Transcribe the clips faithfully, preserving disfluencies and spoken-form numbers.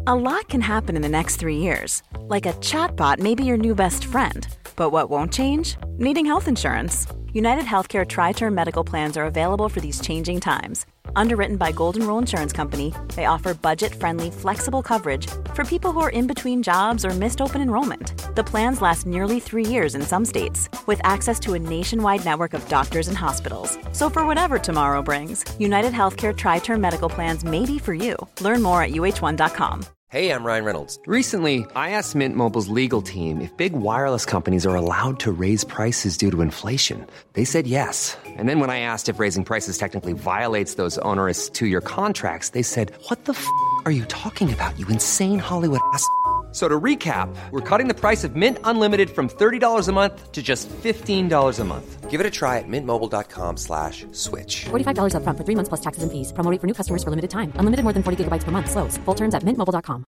A lot can happen in the next three years. Like a chatbot may be your new best friend. But what won't change? Needing health insurance. United Healthcare Tri-Term Medical Plans are available for these changing times. Underwritten by Golden Rule Insurance Company, they offer budget-friendly, flexible coverage for people who are in between jobs or missed open enrollment. The plans last nearly three years in some states, with access to a nationwide network of doctors and hospitals. So for whatever tomorrow brings, United Healthcare Tri-Term Medical Plans may be for you. Learn more at U H one dot com. Hey, I'm Ryan Reynolds. Recently, I asked Mint Mobile's legal team if big wireless companies are allowed to raise prices due to inflation. They said yes. And then when I asked if raising prices technically violates those onerous two-year contracts, they said, what the f*** are you talking about, you insane Hollywood ass f- So to recap, we're cutting the price of Mint Unlimited from thirty dollars a month to just fifteen dollars a month. Give it a try at mintmobile.com slash switch. forty-five dollars up front for three months plus taxes and fees. Promo rate for new customers for limited time. Unlimited more than forty gigabytes per month. Slows full terms at mint mobile dot com.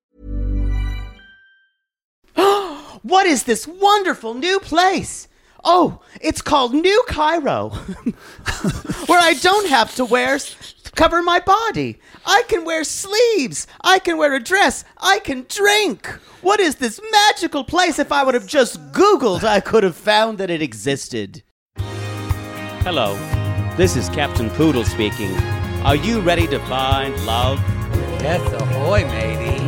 What is this wonderful new place? Oh, it's called New Cairo, where I don't have to wear cover my body. I can wear sleeves. I can wear a dress. I can drink. What is this magical place? If I would have just Googled, I could have found that it existed. Hello, this is Captain Poodle speaking. Are you ready to find love? Yes, ahoy, matey.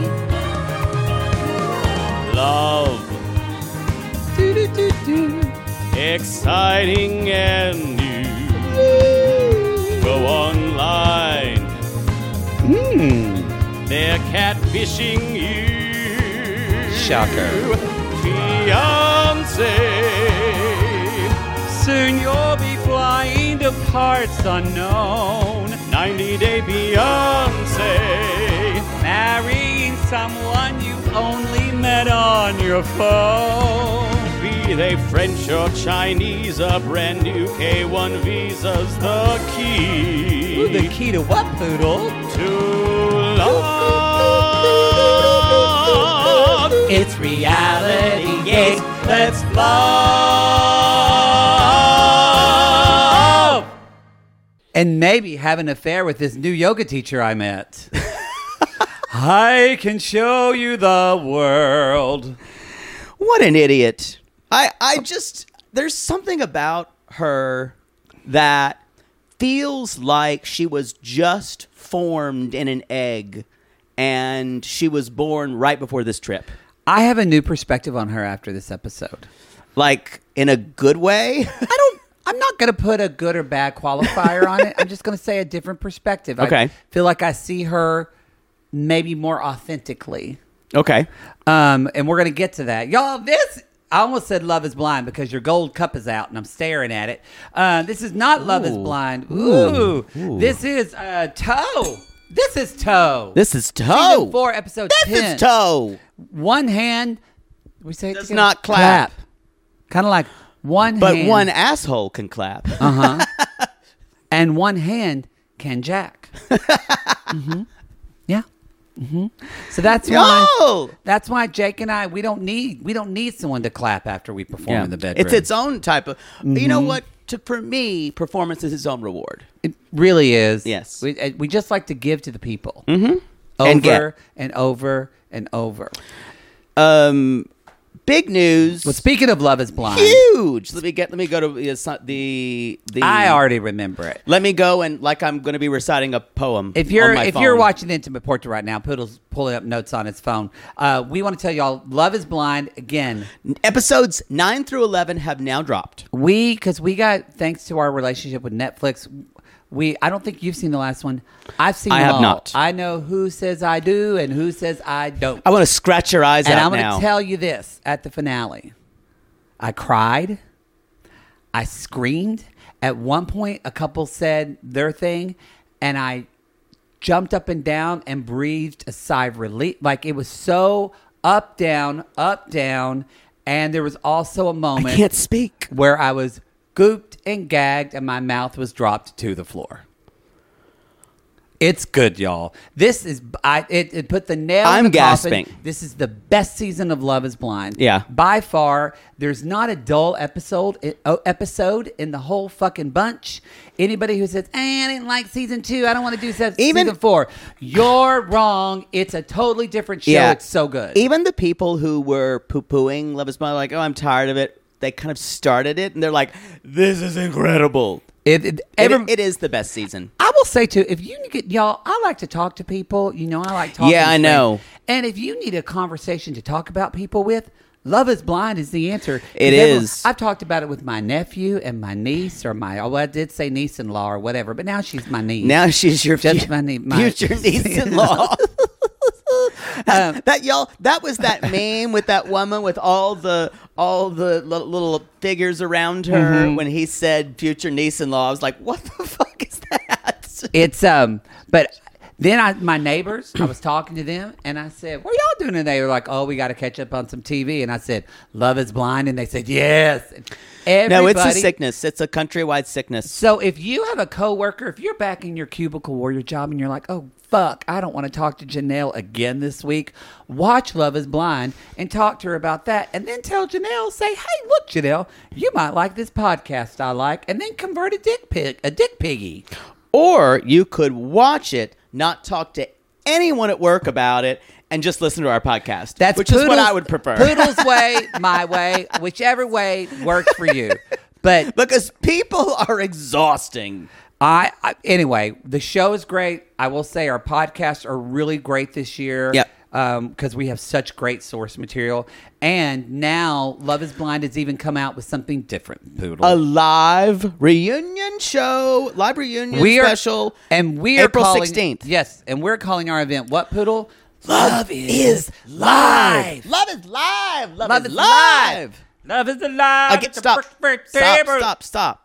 Love. Do-do-do-do. Exciting and new. Go online. Hmm. They're catfishing you. Shocker. Fiancé. Soon you'll be flying to parts unknown. ninety Day Fiancé. Marrying someone you've only met on your phone. Be they French or Chinese, a brand new K one visa's the key. Ooh, the key to what, Poodle? To love. It's reality, yes, Let's love. and maybe have an affair with this new yoga teacher I met. I can show you the world. What an idiot. I, I just, there's something about her that feels like she was just formed in an egg and she was born right before this trip. I have a new perspective on her after this episode. Like, in a good way? I don't, I'm not going to put a good or bad qualifier on it. I'm just going to say a different perspective. Okay. I feel like I see her maybe more authentically. Okay. Um, and we're going to get to that. Y'all, this, I almost said Love is Blind because your gold cup is out and I'm staring at it. Uh, this is not Love is Blind. Ooh. Ooh. This is uh, Toe. This is Toe. This is Toe. Season four, episode this ten. is Toe. One hand, we say it Does together? not clap. Kind of like one But hand. one asshole can clap. Uh-huh. And one hand can jack. mm-hmm. Yeah. Mm-hmm. So that's Yo! why that's why Jake and I we don't need we don't need someone to clap after we perform Yeah. in the bedroom. It's its own type of, you know Mhm. what? To, for me, performance is its own reward. It really is. Yes. We uh, we just like to give to the people. Mm-hmm. Over And get. and over and over. Um, big news. Well, speaking of Love is Blind, Huge. Let me get. Let me go to the the. the I already remember it. Let me go and like I'm going to be reciting a poem. If you're on my if phone. you're watching Intimate Portrait right now, Poodle's pulling up notes on his phone. Uh, we want to tell y'all, Love is Blind again. Episodes nine through eleven have now dropped. We because we got thanks to our relationship with Netflix. We I don't think you've seen the last one. I've seen. I them have all. not. I know who says I do and who says I don't. I want to scratch your eyes and out I'm going now. to tell you this at the finale. I cried. I screamed. At one point, a couple said their thing, and I jumped up and down and breathed a sigh of relief. Like it was so up, down, up, down. And there was also a moment I can't speak. where I was gooped and gagged and my mouth was dropped to the floor. It's good, y'all. This is I. It, it put the nail. I'm in the gasping. coffin. This is the best season of Love Is Blind. Yeah. by far. There's not a dull episode. uh, Episode in the whole fucking bunch. Anybody who says, eh, "I didn't like season two. I don't want to do se- Even- season four," you're wrong. It's a totally different show. Yeah. It's so good. Even the people who were poo-pooing Love Is Blind, like, oh, I'm tired of it. They kind of started it, and they're like, this is incredible. It, it, It- every- it is the best season. I will say too, if you get y'all, I like to talk to people. You know, I like talking. Yeah, to I strangers. know. And if you need a conversation to talk about people with, Love Is Blind is the answer. It 'Cause everyone- is. I've talked about it with my nephew and my niece, or my. Oh, I did say niece-in-law or whatever, but now she's my niece. Now she's your Just fu- my nie- my- future niece-in-law. that, that y'all, that was that meme with that woman with all the all the li- little figures around her Mm-hmm. when he said future niece-in-law. I was like, what the fuck is that? It's um, but then I, my neighbors, I was talking to them, and I said, "What are y'all doing?" And they were like, "Oh, we got to catch up on some T V." And I said, "Love Is Blind," and they said, "Yes." No, it's a Everybody- sickness. It's a countrywide sickness. So if you have a coworker, if you're back in your cubicle or your job and you're like, oh, fuck, I don't want to talk to Janelle again this week, watch Love Is Blind and talk to her about that. And then tell Janelle, say, hey, look, Janelle, you might like this podcast I like. And then convert a dick pig, a dick piggy. Or you could watch it, not talk to anyone at work about it, and just listen to our podcast. That's which is what Poodle's- I would prefer. Poodle's way, my way, whichever way works for you. But Because people are exhausting. I, I anyway, the show is great. I will say our podcasts are really great this year. Yep. Because we have such great source material, and now Love Is Blind has even come out with something different. Poodle. A live reunion show, live reunion we are, special, and we are April calling, sixteenth. Yes, and we're calling our event what, Poodle? Love is live. Love is live. Love, Love is is live. Love is alive. Okay, stop. Stop. Stop. Stop.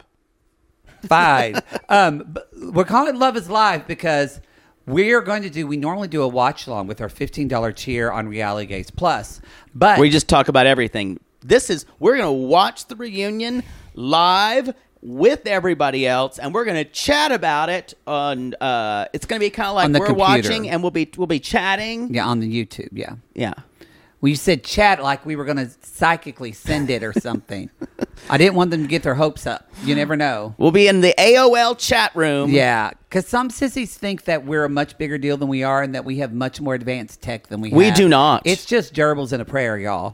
Fine. um, but we're calling it Love Is Live because we're going to do, we normally do a watch along with our fifteen dollars tier on Reality Gaze Plus. But We just talk about everything. This is, we're going to watch the reunion live with everybody else, and we're going to chat about it on, uh, it's going to be kind of like On the we're computer. watching, and we'll be, we'll be chatting. yeah, on the YouTube, yeah. Yeah. Well, you said chat like we were going to psychically send it or something. I didn't want them to get their hopes up. You never know. We'll be in the A O L chat room. Yeah, because some sissies think that we're a much bigger deal than we are and that we have much more advanced tech than we have. We do not. It's just gerbils and a prayer, y'all.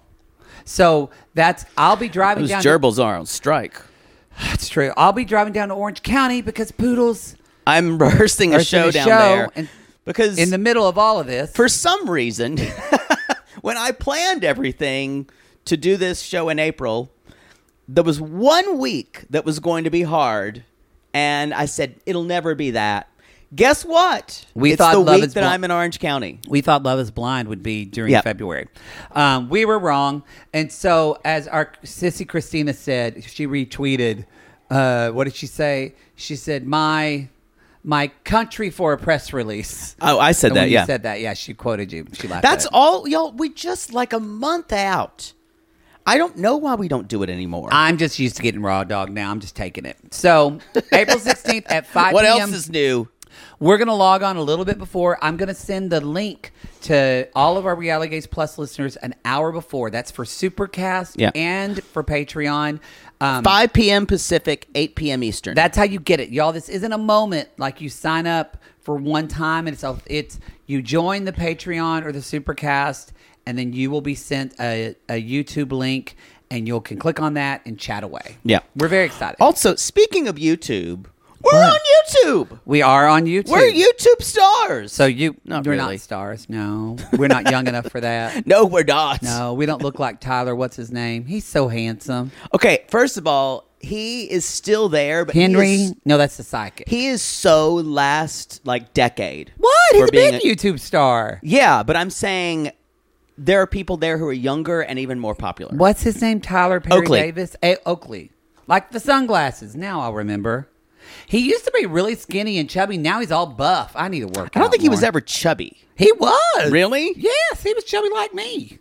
So that's, I'll be driving Those down. gerbils are on strike. To, that's true. I'll be driving down to Orange County because Poodles I'm rehearsing a Rehearsing show a down show, there. and Because in the middle of all of this. for some reason, when I planned everything to do this show in April, there was one week that was going to be hard, and I said, it'll never be that. Guess what? We it's thought the Love week is that Bl- I'm in Orange County. We thought Love Is Blind would be during Yep. February. Um, we were wrong. And so, as our sissy Christina said, she retweeted, uh, what did she say? She said, my my country for a press release. Oh, I said And that, when yeah. you said that, yeah, she quoted you. She laughed That's at it. all, y'all. We just like a month out. I don't know why we don't do it anymore. I'm just used to getting raw dog now. I'm just taking it. So, April sixteenth at five what p.m. else is new? We're going to log on a little bit before. I'm going to send the link to all of our Reality Gaze Plus listeners an hour before. That's for Supercast Yeah. and for Patreon. Um, five p.m. Pacific, eight p.m. Eastern. That's how you get it, y'all. This isn't a moment like you sign up for one time and it's a, it's you join the Patreon or the Supercast, and then you will be sent a, a YouTube link, and you can click on that and chat away. Yeah. We're very excited. Also, speaking of YouTube, we're What? on YouTube. We are on YouTube. We're YouTube stars. So you, Not we're really. not stars. No, we're not young enough for that. No, we're not. No, we don't look like Tyler. What's his name? He's so handsome. Okay, first of all, he is still there, but he Henry? is, No, that's the psychic. he is so last like decade. what? He's for a being big YouTube star. Yeah, but I'm saying there are people there who are younger and even more popular. What's his name? Tyler Perry Oakley. Davis? A- Oakley. Like the sunglasses. Now I'll remember. He used to be really skinny and chubby. Now he's all buff. I need to work I don't out think he was more. ever chubby. He was. Really? Yes, he was chubby like me.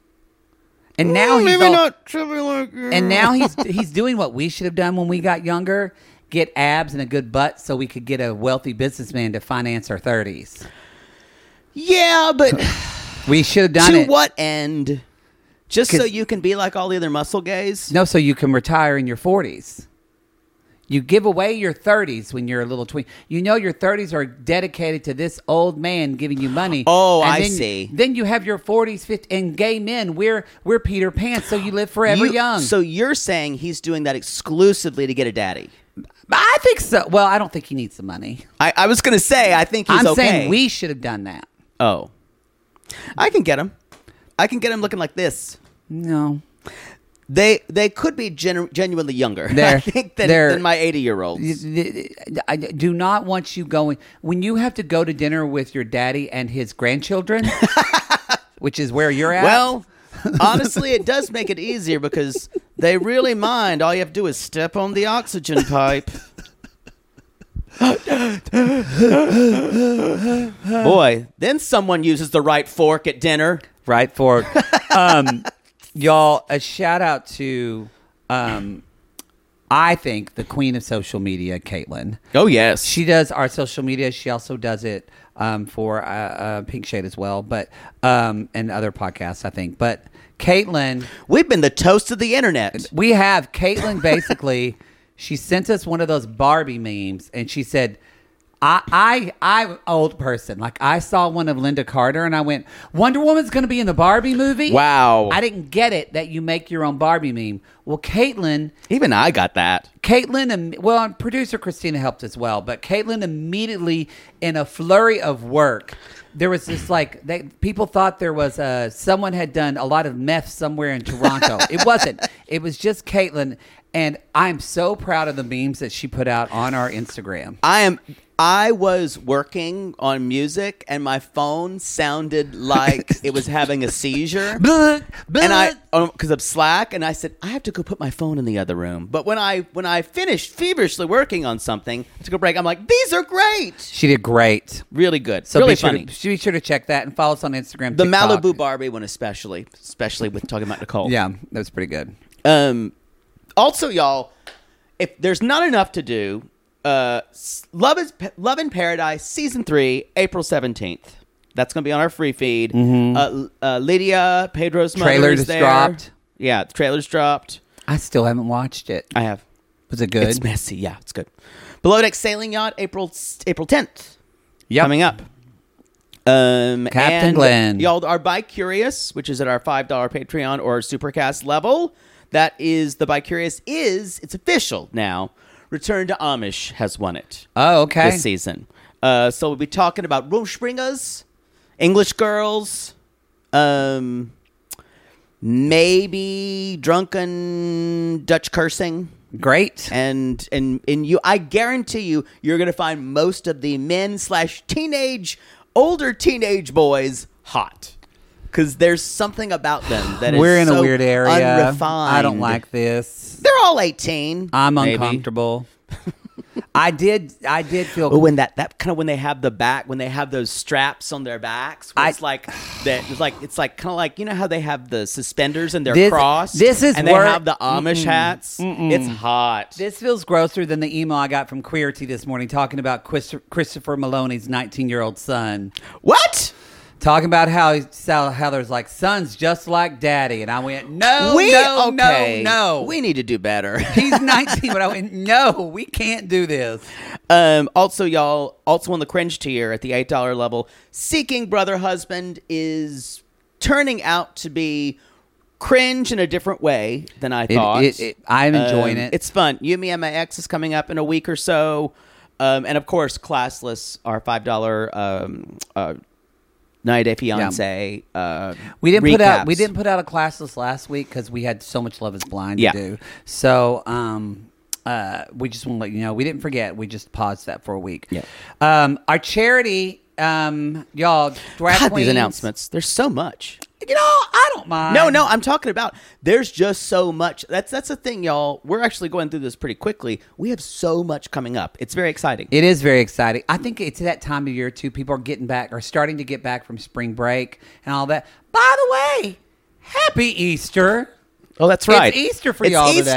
And now Mm, he's maybe all, not chubby like you. And now he's he's doing what we should have done when we got younger, get abs and a good butt so we could get a wealthy businessman to finance our thirties. Yeah, but We should have done to it. what end? Just so 'Cause- you can be like all the other muscle gays? No, so you can retire in your forties. You give away your thirties when you're a little tween. You know your thirties are dedicated to this old man giving you money. Oh, And I then, see. Then you have your forties, fifties, and gay men. We're we're Peter Pan, so you live forever You- young. So you're saying he's doing that exclusively to get a daddy? I think so. Well, I don't think he needs the money. I, I was going to say, I think he's I'm okay. saying we should have done that. Oh. I can get him. I can get him looking like this. No. They they could be genu- genuinely younger, They're- I think, than, they're- than my eighty-year-olds. I do not want you going when you have to go to dinner with your daddy and his grandchildren, which is where you're at. Well, honestly, it does make it easier because they really mind. All you have to do is step on the oxygen pipe. Boy, then someone uses the right fork at dinner. right forward. um, y'all, a shout out to, um, I think, the queen of social media, Caitlin. Oh, yes. She does our social media. She also does it um, for uh, uh, Pink Shade as well, but um, and other podcasts, I think. But Caitlin, We've been the toast of the internet. we have Caitlin basically. She sent us one of those Barbie memes, and she said, I, I, I'm an old person. Like, I saw one of Linda Carter, and I went, Wonder Woman's going to be in the Barbie movie? Wow. I didn't get it that you make your own Barbie meme. Well, Caitlin, Even I got that. Caitlin, im- well, producer Christina helped as well, but Caitlin immediately, in a flurry of work, there was this like, they, people thought there was a, someone had done a lot of meth somewhere in Toronto. It wasn't. It was just Caitlin, and I'm so proud of the memes that she put out on our Instagram. I am. I was working on music, and my phone sounded like it was having a seizure. Blah, blah. And I, because of Slack, and I said I have to go put my phone in the other room. But when I when I finished feverishly working on something, I took a break. I'm like, these are great, She did great. really good, So really be sure, funny. to, be sure to check that and follow us on Instagram. The TikTok. Malibu Barbie one, especially, especially with talking about Nicole. Yeah, that was pretty good. Um, also, y'all, if there's not enough to do, uh, Love is Love in Paradise season three, April seventeenth. That's going to be on our free feed. Uh, uh, Lydia Pedro's mother Trailer is just there. dropped. Yeah, the trailer's dropped. I still haven't watched it. I have. Was it good? It's messy. Yeah, it's good. Below Deck Sailing Yacht, April April tenth. Yep. Coming up. Um, Captain and Glenn. Y'all are Bi Curious, which is at our five dollar Patreon or Supercast level. That is the Bi Curious is it's official now. Return to Amish has won it. Oh, okay. This season. Uh, so we'll be talking about Rumspringers, English girls, um, maybe drunken Dutch cursing. Great. And and and you, I guarantee you, you're going to find most of the men slash teenage, older teenage boys hot, because there's something about them that We're is in so a weird area. unrefined. I don't like this. They're all eighteen. I'm maybe. uncomfortable. I did. I did feel. But when that that kind of when they have the back when they have those straps on their backs, where I- it's like that. It's like it's like kind of like you know how they have the suspenders and they're This- crossed. this is and they wor- have the Amish hats. It's hot. This feels grosser than the email I got from Queerty this morning talking about Chris- Christopher Maloney's nineteen-year-old son. What? Talking about how how, how there's like sons just like daddy, and I went no, we no, okay. no, no. We need to do better. He's nineteen, but I went no, we can't do this. Um, also, y'all, also on the cringe tier at the eight dollar level, Seeking Brother Husband is turning out to be cringe in a different way than I It- thought. it- it- I'm enjoying Um, it. It's fun. You, Me, and My Ex is coming up in a week or so. Um, and, of course, Classless, our five dollar um, uh, ninety Day Fiancé. Uh, We didn't put out recaps. we didn't put out a classless last week because we had so much Love Is Blind Yeah. to do. So um, uh, we just want to let you know we didn't forget. We just paused that for a week. Yeah. Um, our charity, um, y'all, drag God, queens. these announcements. There's so much. You know, I don't mind. No, no, I'm talking about there's just so much. That's that's the thing, y'all. We're actually going through this pretty quickly. We have so much coming up. It's very exciting. It is very exciting. I think it's that time of year too. People are getting back, or starting to get back from spring break and all that. By the way, happy Easter. Oh, that's right. It's Easter for It's y'all Easter. today.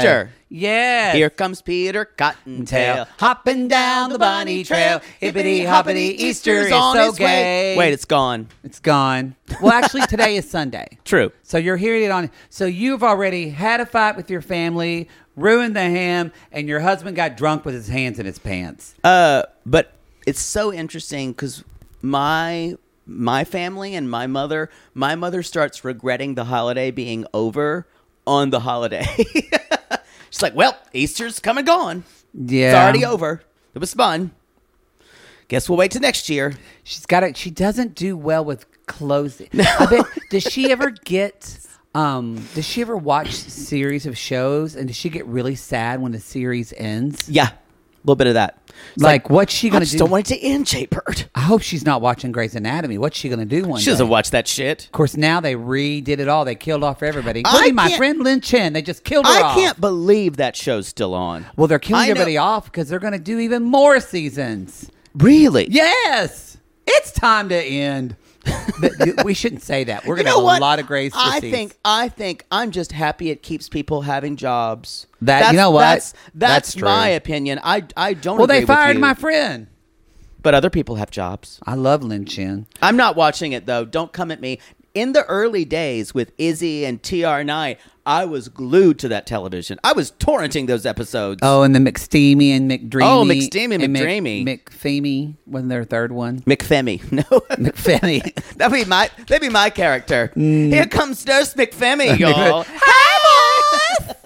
Yes. Here comes Peter Cottontail. Hopping down the bunny trail. Hippity hoppity, Easter is so gay. Wait, it's gone. It's gone. Well, actually, today is Sunday. True. So you're hearing it on. So you've already had a fight with your family, ruined the ham, and your husband got drunk with his hands in his pants. Uh, but it's so interesting because my my family and my mother, my mother starts regretting the holiday being over on the holiday. She's like, well, Easter's come and gone. Yeah. It's already over. It was fun. Guess we'll wait till next year. She's got it. She doesn't do well with closing. I bet. Does she ever get? Um, does she ever watch series of shows and does she get really sad when the series ends? Yeah, a little bit of that. It's Like, what's she I gonna just do? don't want it to end, Jay-Bird. I hope she's not watching Grey's Anatomy. What's she gonna do one She day? doesn't watch that shit. Of course, now they redid it all. They killed off everybody, I including my can't- friend Lynn Chen. They just killed her I off. can't believe that show's still on. Well, they're killing I know- everybody off because they're going to do even more seasons. Really? Yes, it's time to end. But we shouldn't say that. We're You going to know have what? a lot of Grey's I sissies. think I think I'm just happy it keeps people having jobs. That- That's- you know what? That's that's, That's true. my opinion. I I don't. Well, agree they fired with you, my friend. but other people have jobs. I love Lynn Chen. I'm not watching it though. Don't come at me. In the early days with Izzy and T R Knight, I was glued to that television. I was torrenting those episodes. Oh, and the McSteamy and McDreamy. Oh, McSteamy and and Mc- McDreamy. McFeamy wasn't their third one. McFemi. No. McFeamy. That'd be my that'd be my character. Mm. Here comes Nurse McFemi, y'all. Hi, boys.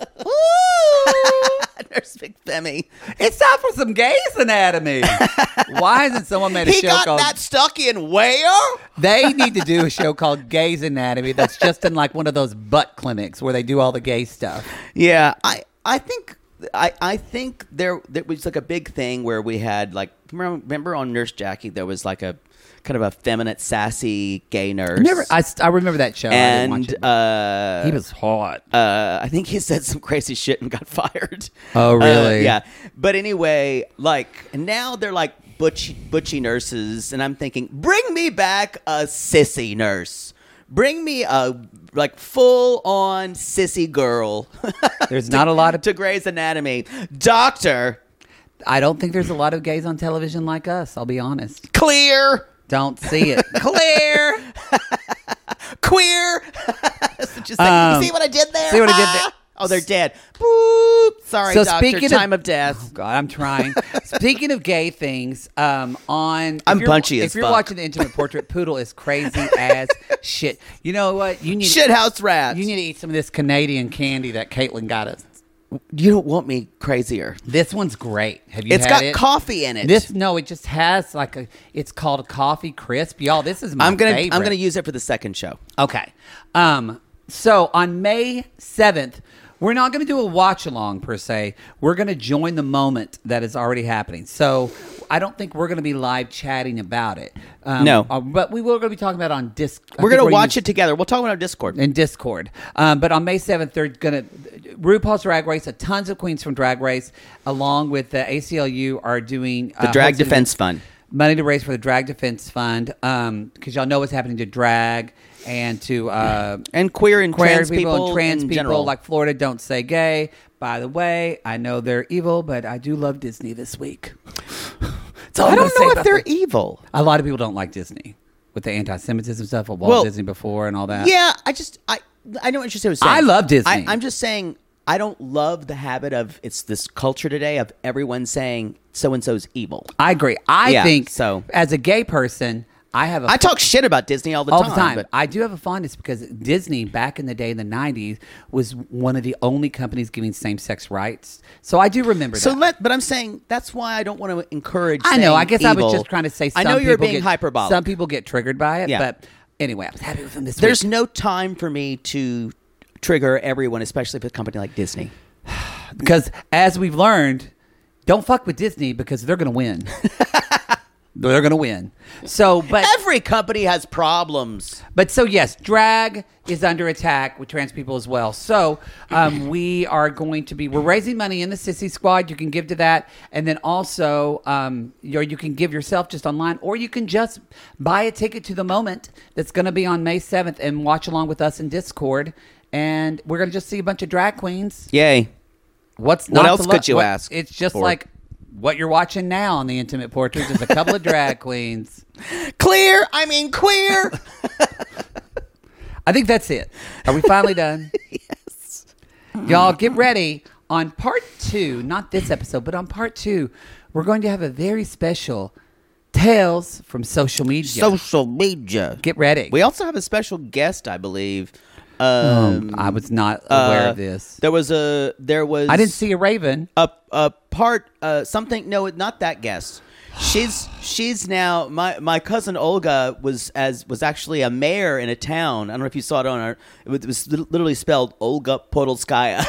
Nurse McFemi. It's time for some Grey's Anatomy. Why hasn't someone made a He show got called? that stuck in where? They need to do a show called Grey's Anatomy that's just in like one of those butt clinics where they do all the gay stuff. Yeah, I I think I I think there there was like a big thing where we had like remember, remember on Nurse Jackie there was like a kind of a feminine, sassy gay nurse. Never, I, I remember that show. I didn't watch and it. uh, He was hot. uh, I think he said some crazy shit and got fired. Oh, really? Uh, yeah. But anyway, like now they're like butchy, butchy nurses, and I'm thinking, bring me back a sissy nurse. Bring me a like full on sissy girl. There's not a lot of. to Grey's Anatomy, Doctor I don't think there's a lot of gays on television like us. I'll be honest. Clear, Don't see it. Clear. queer. So just like, Um, you see what I did there? see what I did Ah! there? Oh, they're dead. Boop. Sorry, So doctor. speaking of- Time of, death. Oh, God, I'm trying. Speaking of gay things, um, on if I'm you're- punchy If as you're fuck. watching the Intimate Portrait, Poodle is crazy as shit. You know what? You need Shithouse rats. You need to eat some of this Canadian candy that Caitlin got us. You don't want me crazier. This one's great. Have you It's had got it? coffee in it. This no, it just has like a. It's called a coffee crisp, y'all. This is my I'm gonna favorite. I'm gonna use it for the second show. Okay. Um. So on May seventh, we're not going to do a watch along per se. We're going to join the moment that is already happening. So I don't think we're going to be live chatting about it. Um, No. uh, but we will going to be talking about it on Disc. I We're think gonna watch using- it together. We'll talk about it on Discord. in Discord. Um, but on May seventh, they're going to RuPaul's Drag Race. A tons of queens from Drag Race, along with the A C L U, are doing The uh, Drag hosting Defense Fund. money to raise for the Drag Defense Fund. Um, because y'all know what's happening to drag and to uh, And queer and queer trans people, people and trans in people general. like Florida don't say gay. By the way, I know they're evil, but I do love Disney this week. So I don't know if they're evil. A lot of people don't like Disney with the anti-Semitism stuff of Walt Well, Disney before and all that. Yeah, I just I I know what you're saying. I love Disney. I, I'm just saying I don't love the habit of it's this culture today of everyone saying so and so's evil. I agree. I Yeah, think so- as a gay person, I have a I talk shit about Disney all the all time. the time. But I do have a fondness because Disney back in the day in the nineties was one of the only companies giving same-sex rights. So I do remember so that. let but I'm saying that's why I don't want to encourage. I know. saying I guess I was evil. just trying to say. Some I know you're people being get, hyperbolic. Some people get triggered by it, Yeah. but anyway, I was happy with them this There's week. no time for me to trigger everyone, especially with a company like Disney. Because as we've learned, don't fuck with Disney because they're going to win. They're going to win. So, but Every company has problems. But so yes, drag is under attack with trans people as well. So um, we are going to be we're raising money in the Sissy Squad. You can give to that, and then also um, you you can give yourself just online, or you can just buy a ticket to the moment that's going to be on May seventh and watch along with us in Discord. And we're going to just see a bunch of drag queens. Yay. What's What not else to could love? you What- ask It's just for? like what you're watching now on the Intimate Portraits is a couple of drag queens. Clear. I mean, queer. I think that's it. Are we finally done? Yes. Y'all get ready. On part two, not this episode, but on part two, we're going to have a very special Tales from Social Media. Social media. Get ready. We also have a special guest, I believe. Um, Um, I was not aware uh, of this. There was a. There was. I didn't see a raven. a a part. Uh, something. No, not that guest. She's she's now my my cousin Olga was as was actually a mayor in a town. I don't know if you saw it on our. It was, it was literally spelled Olga Podolskaya.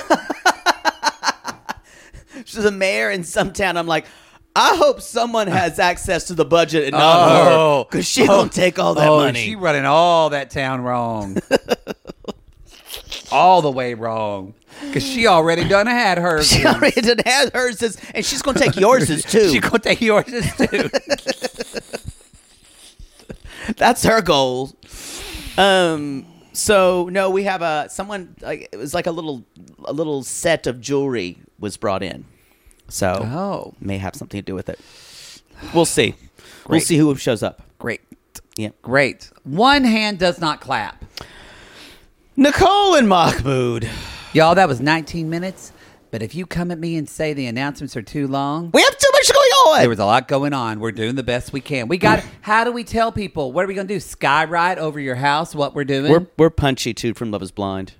She's a mayor in some town. I'm like, I hope someone has access to the budget and not Oh. her, because she gonna take all that oh, money. she running all that town wrong. All the way wrong. Because she already done had hers. She already did have hers, and she's gonna take yours too. She gonna take yours too. That's her goal. Um. So no, we have a someone. Like, it was like a little, a little set of jewelry was brought in. So Oh. may have something to do with it. We'll see. We'll Great. see who shows up. Great. Yeah. Great. One hand does not clap. Nicole and Mahmoud. Y'all, that was nineteen minutes. But if you come at me and say the announcements are too long, We have too much going on. there was a lot going on. We're doing the best we can. We got. How do we tell people? What are we going to do? Skyride over your house? What we're doing? We're we're punchy too from Love Is Blind.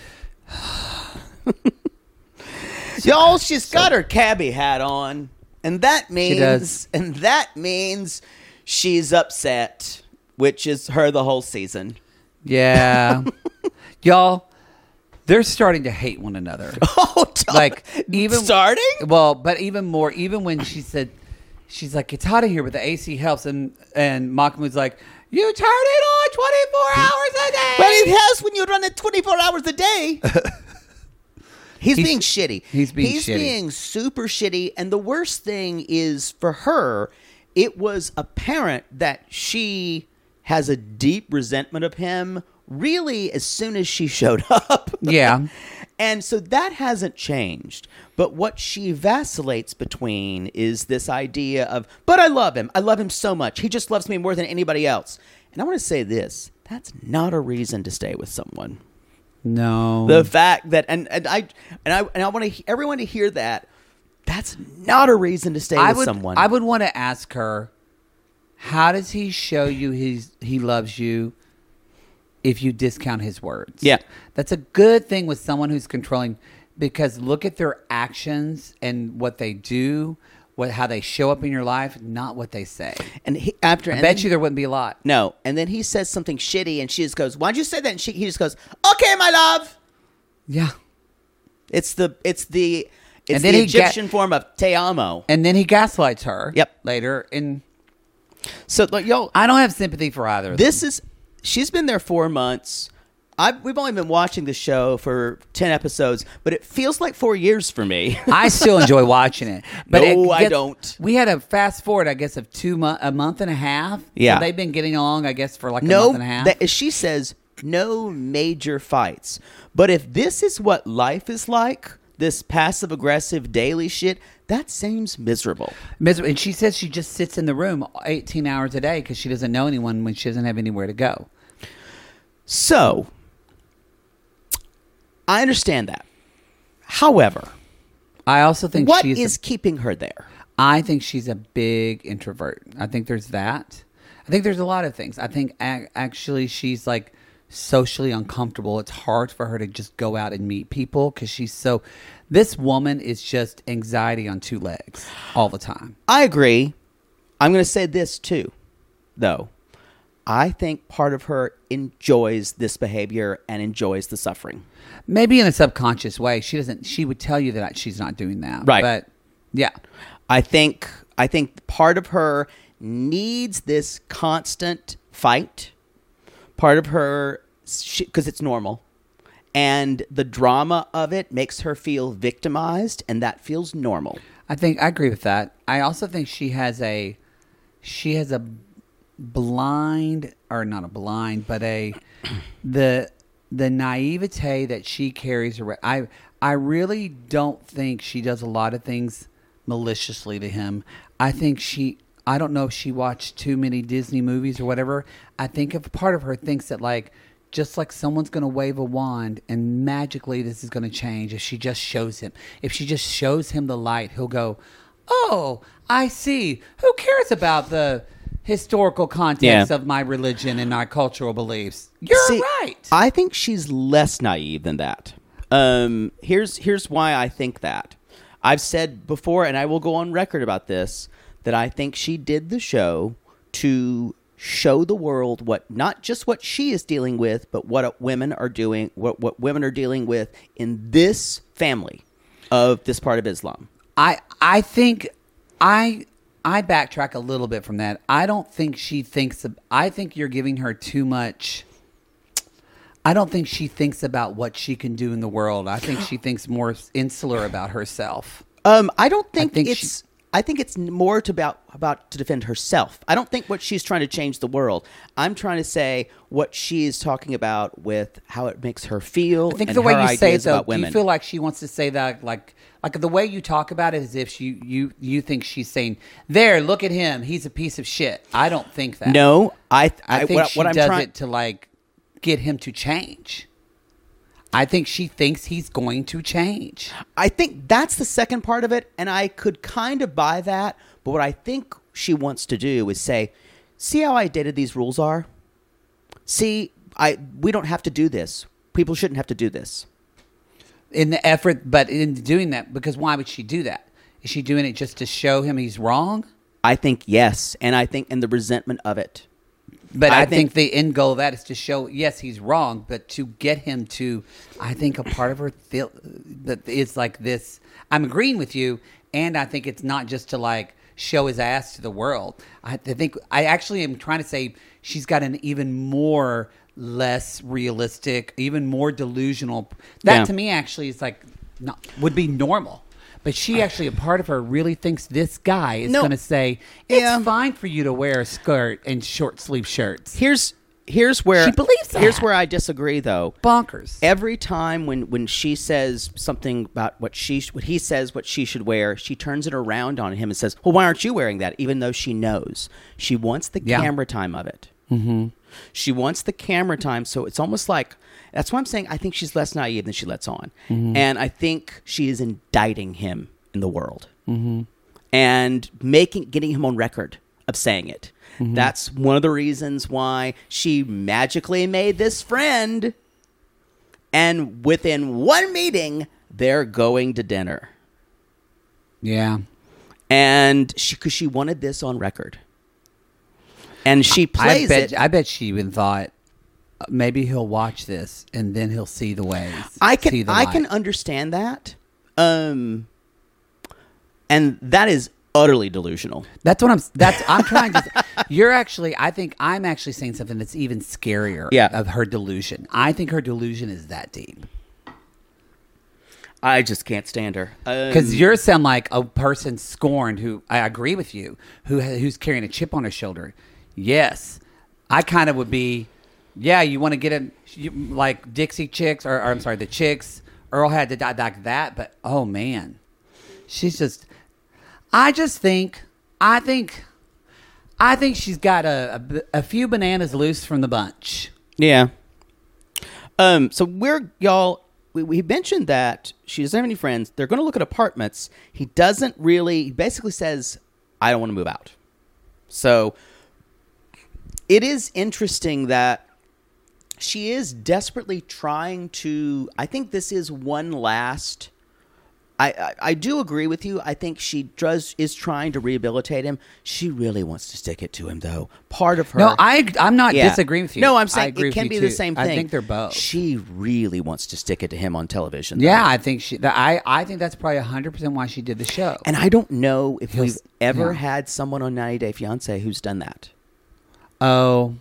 Y'all, she's got her cabbie hat on, and that means does. and that means she's upset, which is her the whole season. Yeah. Y'all, they're starting to hate one another. Oh, don't- Like even starting? Well, but even more, even when she said, she's like, it's hot in here, but the A C helps, and and Mahmoud's like, you turn it on twenty-four hours a day. Well, it has when you run it twenty-four hours a day. He's, He's- being shitty. he's being He's shitty. being super shitty. And the worst thing is for her, it was apparent that she has a deep resentment of him really as soon as she showed up. Yeah. And so that hasn't changed. But what she vacillates between is this idea of, but I love him. I love him so much. He just loves me more than anybody else. And I want to say this. That's not a reason to stay with someone. No. The fact that, and, and I and I and I want to everyone to hear that. That's not a reason to stay I with would, someone. I would want to ask her, how does he show you he's, he loves you if you discount his words? Yeah. That's a good thing with someone who's controlling, because look at their actions and what they do, what how they show up in your life, not what they say. and he, after, I and bet then- you there wouldn't be a lot. no. And then he says something shitty, and she just goes, "Why'd you say that?" And she, he just goes, "Okay, my love." Yeah. It's the it's the it's And then the he ga- Egyptian form of te amo. And then he gaslights her. Yep. Later. And So like, yo, I don't have sympathy for either of them. this is she's been there four months. I we've only been watching the show for ten episodes, but it feels like four years for me. I still enjoy watching it. But No, it I gets- don't. We had a fast forward, I guess, of two month, a month and a half. Yeah. So they've been getting along, I guess, for like a no, month and a half. that, as she says, no major fights. But if this is what life is like, this passive aggressive daily shit, that seems miserable. Miser- And she says she just sits in the room eighteen hours a day because she doesn't know anyone when she doesn't have anywhere to go. So, I understand that. However, I also think what she's. is a, keeping her there? I think she's a big introvert. I think there's that. I think there's a lot of things. I think ac- actually she's like socially uncomfortable. It's hard for her to just go out and meet people because she's so. This woman is just anxiety on two legs all the time. I agree. I'm going to say this too, though. I think part of her enjoys this behavior and enjoys the suffering. Maybe in a subconscious way. She doesn't. She would tell you that she's not doing that. Right. But yeah. I think I think part of her needs this constant fight. Part of her, because it's normal, and the drama of it makes her feel victimized, and that feels normal. I think I agree with that. I also think she has a she has a blind or not a blind, but a the the naivete that she carries around. I I really don't think she does a lot of things maliciously to him. I think she. I don't know if she watched too many Disney movies or whatever. I think if part of her thinks that like, just like someone's going to wave a wand and magically this is going to change if she just shows him. If she just shows him the light, he'll go, oh, I see. Who cares about the historical context Yeah. of my religion and my cultural beliefs? You're See, right. I think she's less naive than that. Um, here's here's why I think that. I've said before, and I will go on record about this, that I think she did the show to show the world what, not just what she is dealing with, but what women are doing, what, what women are dealing with in this family of this part of Islam. I I think I I backtrack a little bit from that. I don't think she thinks. I think you're giving her too much. I don't think she thinks about what she can do in the world. I think she thinks more insular about herself. Um, I don't think, I think it's. she- I think it's more to about about to defend herself. I don't think what she's trying to change the world. I'm trying to say what she is talking about with how it makes her feel. I think and the way her you say it, ideas though, about do you women. feel like she wants to say that, like, like the way you talk about it, as if she, you, you think she's saying, "There, look at him, he's a piece of shit." I don't think that. No, I. I I think what, she what I'm does trying. it to like get him to change. I think she thinks he's going to change. I think that's the second part of it, and I could kind of buy that. But what I think she wants to do is say, "See how outdated these rules are? See, I we don't have to do this. People shouldn't have to do this." In the effort, but in doing that, because why would she do that? Is she doing it just to show him he's wrong? I think yes, and I think and the resentment of it. But I, I think, think- the end goal of that is to show, yes, he's wrong, but to get him to, I think a part of her feel that it's like this. I'm agreeing with you, and I think it's not just to like show his ass to the world. I, I think I actually am trying to say she's got an even more less realistic, even more delusional. That Yeah. to me actually is like not, would be normal. But she actually, a part of her really thinks this guy is No. going to say, it's Yeah. fine for you to wear a skirt and short sleeve shirts. Here's here's where She believes that. Here's where I disagree, though. Bonkers. Every time when, when she says something about what she what he says what she should wear, she turns it around on him and says, "Well, why aren't you wearing that?" Even though she knows she wants the Yeah. camera time of it. Mm-hmm. She wants the camera time, so it's almost like that's why I'm saying I think she's less naive than she lets on, Mm-hmm. and I think she is indicting him in the world mm-hmm. and making getting him on record of saying it. Mm-hmm. That's one of the reasons why she magically made this friend, and within one meeting, they're going to dinner. Yeah. And she, because she wanted this on record. And she I plays bet, it. I bet she even thought, uh, maybe he'll watch this and then he'll see the ways. I see can the I light. can understand that. Um, and that is utterly delusional. That's what I'm. That's I'm trying to. You're actually. I think I'm actually saying something that's even scarier. Yeah. Of her delusion. I think her delusion is that deep. I just can't stand her. Because Um, you sound like a person scorned who, I agree with you, who who's carrying a chip on her shoulder. Yes. I kind of would be, yeah, you want to get in, you, like Dixie Chicks, or, or I'm sorry, the Chicks, Earl had to die like that, but oh man. She's just, I just think, I think, I think she's got a, a, a few bananas loose from the bunch. Yeah. Um. So we're y'all. We, we mentioned that she doesn't have any friends. They're going to look at apartments. He doesn't really. He basically says, "I don't want to move out." So it is interesting that she is desperately trying to. I think this is one last. I, I, I do agree with you. I think she does is trying to rehabilitate him. She really wants to stick it to him, though. Part of her. No, I, I'm not Yeah. disagreeing with you. No, I'm I saying agree it with can you be too. the same thing. I think they're both. She really wants to stick it to him on television. though. Yeah, I think she. That, I I think that's probably a hundred percent why she did the show. And I don't know if He'll we've s- ever yeah. had someone on ninety Day Fiancé who's done that. Oh,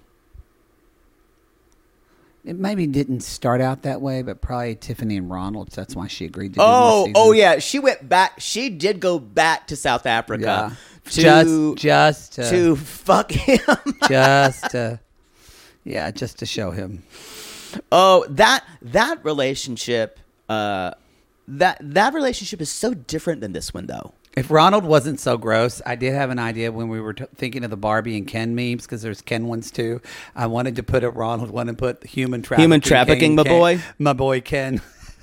it maybe didn't start out that way, but probably Tiffany and Ronald. That's why she agreed to. do Oh, more oh seasons. yeah. She went back. She did go back to South Africa Yeah. to just just to, to fuck him. just to, yeah, just to show him. Oh, that that relationship, uh, that that relationship is so different than this one, though. If Ronald wasn't so gross, I did have an idea when we were t- thinking of the Barbie and Ken memes, because there's Ken ones too. I wanted to put a Ronald one and put human trafficking. Human trafficking, Ken, my Ken, boy. My boy Ken.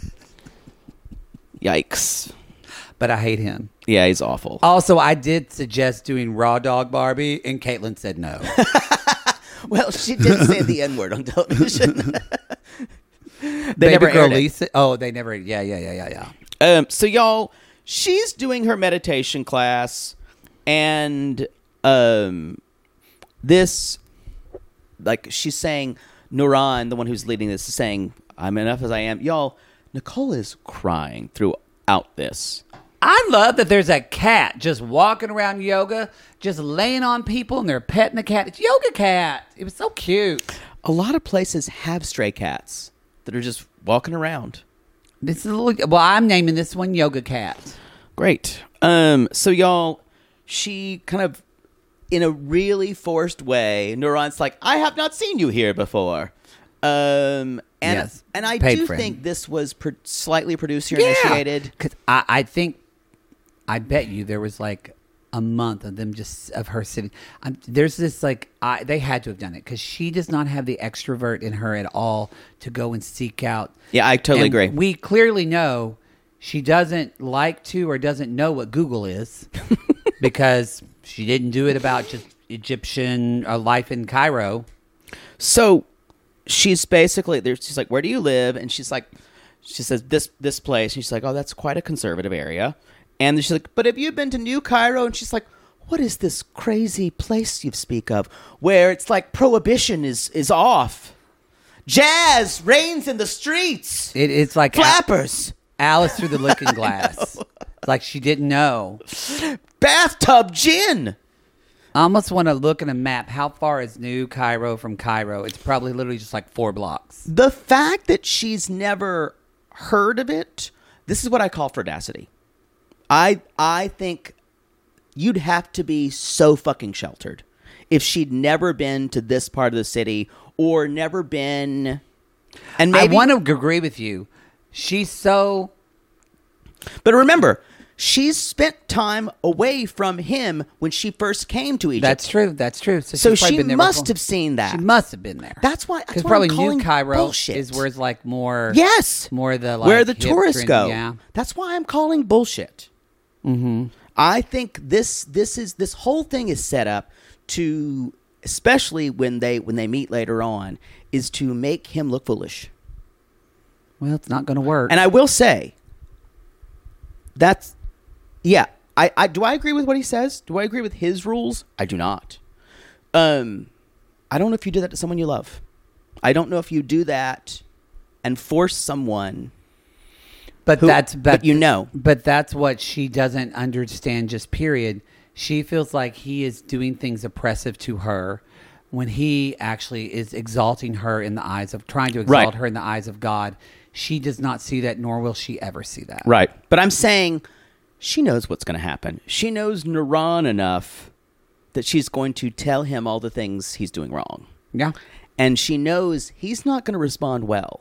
Yikes. But I hate him. Yeah, he's awful. Also, I did suggest doing Raw Dog Barbie, and Caitlin said no. Well, she did say the N-word on television. they Baby never girl aired it. Lisa. Oh, they never. Yeah, yeah, yeah, yeah, yeah. Um, so, y'all, she's doing her meditation class, and um, this, like, she's saying, Nuran, the one who's leading this, is saying, I'm enough as I am. Y'all, Nicole is crying throughout this. I love that there's a cat just walking around yoga, just laying on people, and they're petting the cat. It's Yoga Cat. It was so cute. A lot of places have stray cats that are just walking around. This is a little, well, I'm naming this one Yoga Cat. Great. Um, so, y'all, she kind of, in a really forced way, Nuran's like, I have not seen you here before. Um, and Yes, and I paid do friend. think this was pro- slightly producer initiated. Because I, I think, I bet you there was like a month of them just, of her sitting. Um, there's this like, I, they had to have done it because she does not have the extrovert in her at all to go and seek out. Yeah, I totally And agree. We clearly know she doesn't like to or doesn't know what Google is because she didn't do it about just Egyptian uh, life in Cairo. So she's basically there. She's like, "Where do you live?" And she's like, she says this this place. And she's like, "Oh, that's quite a conservative area." And she's like, "But have you been to New Cairo?" And she's like, "What is this crazy place you speak of, where it's like prohibition is is off, jazz reigns in the streets, It, it's like flappers, Alice through the looking glass. It's like she didn't know. bathtub gin." I almost want to look at a map. How far is New Cairo from Cairo? It's probably literally just like four blocks. The fact that she's never heard of it, this is what I call fraudacity. I I think you'd have to be so fucking sheltered if she'd never been to this part of the city or never been. And maybe, I want to agree with you. She's so. but remember, she's spent time away from him when she first came to Egypt. That's true. That's true. So, So she's probably she been there must before. have seen that. She must have been there. That's why- that's Because why probably I'm calling New Cairo bullshit. is where it's like more. Yes, More the like where the hip tourists trend- go. Yeah. That's why I'm calling bullshit. Mm-hmm. I think this this is this whole thing is set up to, especially when they when they meet later on, is to make him look foolish. Well, it's not going to work. And I will say, that's yeah. I, I do I agree with what he says? Do I agree with his rules? I do not. Um, I don't know if you do that to someone you love. I don't know if you do that and force someone. But Who- that's but, but you know. But that's what she doesn't understand. Just period. She feels like he is doing things oppressive to her when he actually is exalting her in the eyes of trying to exalt Right. her in the eyes of God. She does not see that, nor will she ever see that. Right. But I'm saying she knows what's going to happen. She knows Nuran enough that she's going to tell him all the things he's doing wrong. Yeah. And she knows he's not going to respond well.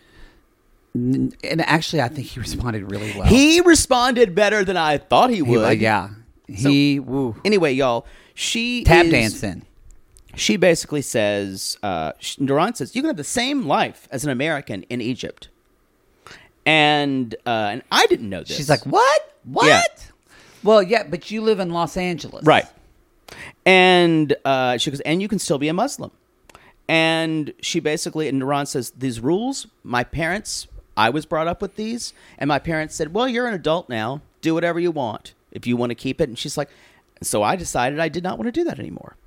And actually, I think he responded really well. He responded better than I thought he He- would. uh, yeah. So- He woo. Anyway, y'all, she Tap is- dancing. She basically says, uh, sh- Nuran says, you can have the same life as an American in Egypt. And uh, and I didn't know this. She's like, what? What? Yeah. Well, yeah, but you live in Los Angeles. Right. And uh, she goes, and you can still be a Muslim. And she basically, and Nuran says, these rules, my parents, I was brought up with these. And my parents said, well, you're an adult now. Do whatever you want if you want to keep it. And she's like, so I decided I did not want to do that anymore.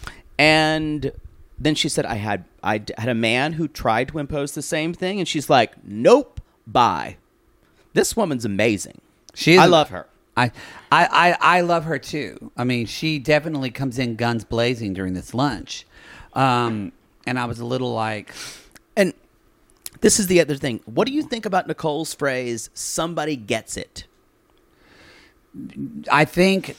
And then she said, I had I d- had a man who tried to impose the same thing. And she's like, nope, bye. This woman's amazing. She is, I love her. I, I, I, I love her too. I mean, she definitely comes in guns blazing during this lunch. Um, and I was a little like, And this is the other thing. What do you think about Nicole's phrase, somebody gets it? I think,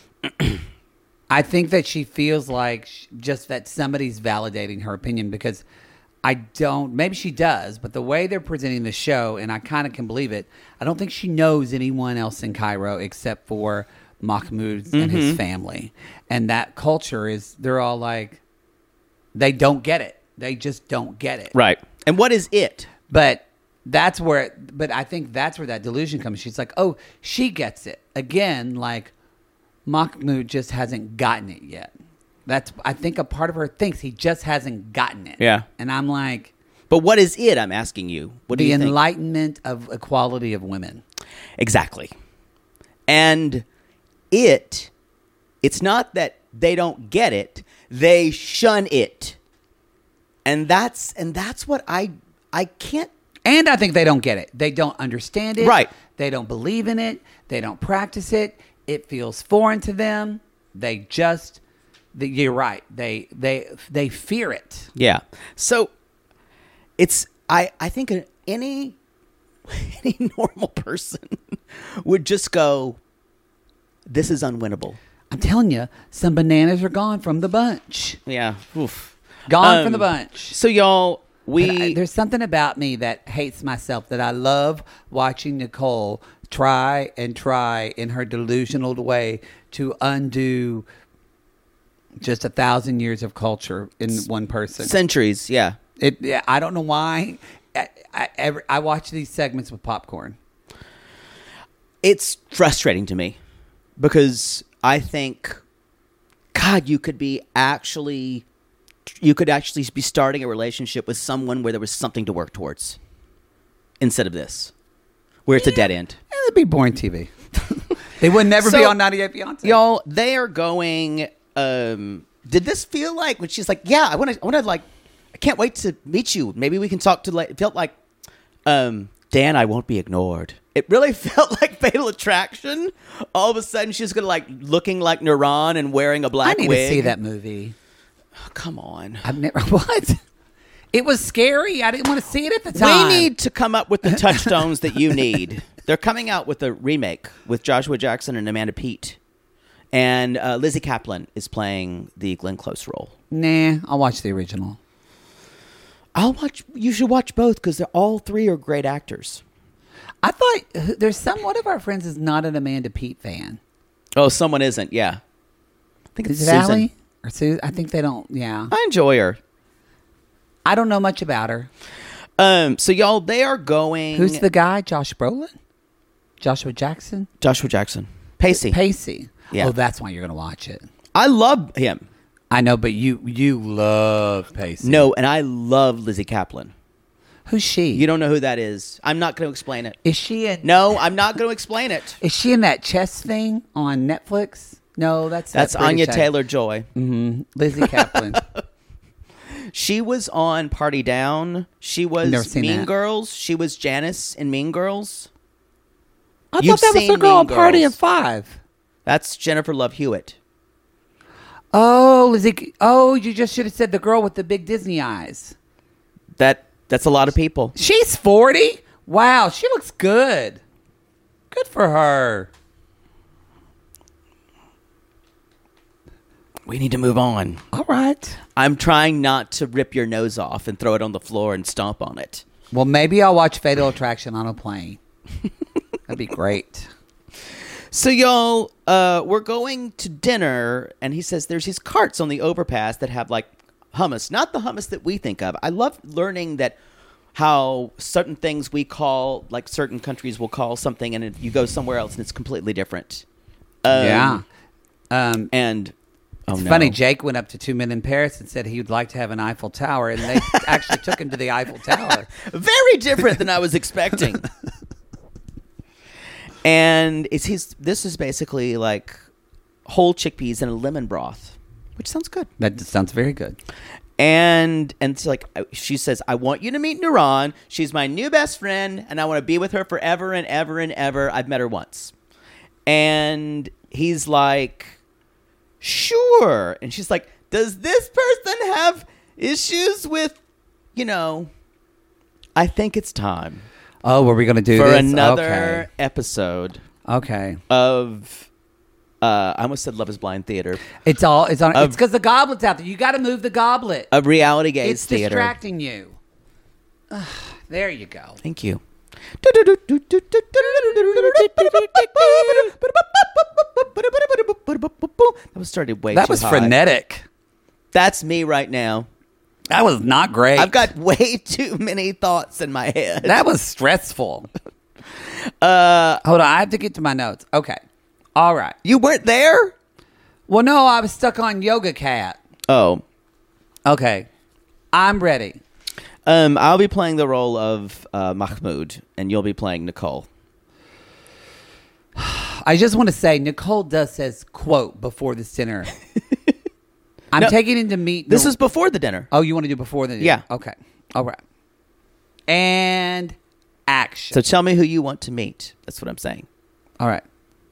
I think that she feels like sh- just that somebody's validating her opinion because I don't. Maybe she does, but the way they're presenting the show, and I kind of can believe it. I don't think she knows anyone else in Cairo except for Mahmoud mm-hmm. and his family, and that culture is. They're all like, they don't get it. They just don't get it. Right. And what is it? But that's where. But I think that's where that delusion comes. She's like, oh, she gets it again. Like Mahmoud just hasn't gotten it yet. That's, I think a part of her thinks he just hasn't gotten it. Yeah. And I'm like... But what is it, I'm asking you? What do the you think? enlightenment of equality of women. Exactly. And it, it's not that they don't get it, they shun it. And that's, and that's what I, I can't... And I think they don't get it. They don't understand it. Right. They don't believe in it. They don't practice it. It feels foreign to them. They just... You're right. They they they fear it. Yeah. So it's I I think any any normal person would just go, this is unwinnable. I'm telling you, some bananas are gone from the bunch. Yeah. Oof. Gone Um, from the bunch. So y'all, we I, there's something about me that hates myself that I love watching Nicole try and try in her delusional way to undo just a thousand years of culture in one person. Centuries, yeah. It. Yeah, I don't know why. I, I, every, I watch these segments with popcorn. It's frustrating to me because I think, God, you could be actually, you could actually be starting a relationship with someone where there was something to work towards instead of this, where it's yeah. a dead end. Yeah, it'd be boring T V. They would never so, be on ninety-eight Beyonce. Y'all, they are going... Um, did this feel like when she's like, yeah, I want to, I want to like, I can't wait to meet you. Maybe we can talk to like, it felt like, um, Dan, I won't be ignored. It really felt like Fatal Attraction. All of a sudden she's going to like looking like Naran and wearing a black I need wig. to see that movie. Oh, come on. I've never, what? It was scary. I didn't want to see it at the time. We need to come up with the touchstones that you need. They're coming out with a remake with Joshua Jackson and Amanda Peet. And uh, Lizzie Kaplan is playing the Glenn Close role. Nah, I'll watch the original. I'll watch. You should watch both because all three are great actors. I thought there's some one of our friends is not an Amanda Peet fan. Oh, someone isn't. Yeah, I think it's is it Susan. Allie? Or Susan? I think they don't. Yeah, I enjoy her. I don't know much about her. Um. So y'all, they are going. Who's the guy? Josh Brolin? Joshua Jackson? Joshua Jackson. Pacey. Pacey. Yeah. Oh, that's why you're going to watch it. I love him. I know, but you you love Pacey. No, and I love Lizzie Kaplan. Who's she? You don't know who that is. I'm not going to explain it. Is she in? No, I'm not going to explain it. Is she in that chess thing on Netflix? No, that's that's that Anya British Taylor-Joy. Mm-hmm. Lizzie Kaplan. She was on Party Down. She was Mean that. Girls. She was Janice in Mean Girls. I You've thought that was seen the girl on Mean Party Girls. of Five. That's Jennifer Love Hewitt. Oh, Lizzie. Oh, you just should have said the girl with the big Disney eyes. That that's a lot of people. She's forty. Wow, she looks good. Good for her. We need to move on. All right. I'm trying not to rip your nose off and throw it on the floor and stomp on it. Well, maybe I'll watch Fatal Attraction on a plane. That'd be great. So, y'all, uh, we're going to dinner, and he says there's these carts on the overpass that have, like, hummus. Not the hummus that we think of. I love learning that how certain things we call, like certain countries will call something, and you go somewhere else, and it's completely different. Um, yeah. Um, and... Oh, it's no. funny, Jake went up to Two Men in Paris and said he would like to have an Eiffel Tower, and they actually took him to the Eiffel Tower. Very different than I was expecting. And it's he's this is basically like whole chickpeas in a lemon broth, which sounds good. That sounds very good. And and it's like she says, I want you to meet Naran. She's my new best friend, and I want to be with her forever and ever and ever. I've met her once. And he's like, sure. And she's like, does this person have issues with, you know, I think it's time. Oh, were we going to do for this? another okay. episode Okay. of Uh, I almost said Love Is Blind theater. It's all. It's on. A- it's because the goblet's out there. You got to move the goblet. A reality gaze It's theater. distracting you. Ugh, there you go. Thank you. That was started way That too was high. frenetic. That's me right now. That was not great. I've got way too many thoughts in my head. That was stressful. Uh, Hold on. I have to get to my notes. Okay. All right. You weren't there? Well, no, I was stuck on Yoga Cat. Oh. Okay. I'm ready. Um, I'll be playing the role of uh, Mahmoud, and you'll be playing Nicole. I just want to say, Nicole does says, quote, before this dinner. I'm No, taking him to meet. This Nor- is before the dinner. Oh, you want to do before the dinner? Yeah. Okay. All right. And action. So tell me who you want to meet. That's what I'm saying. All right.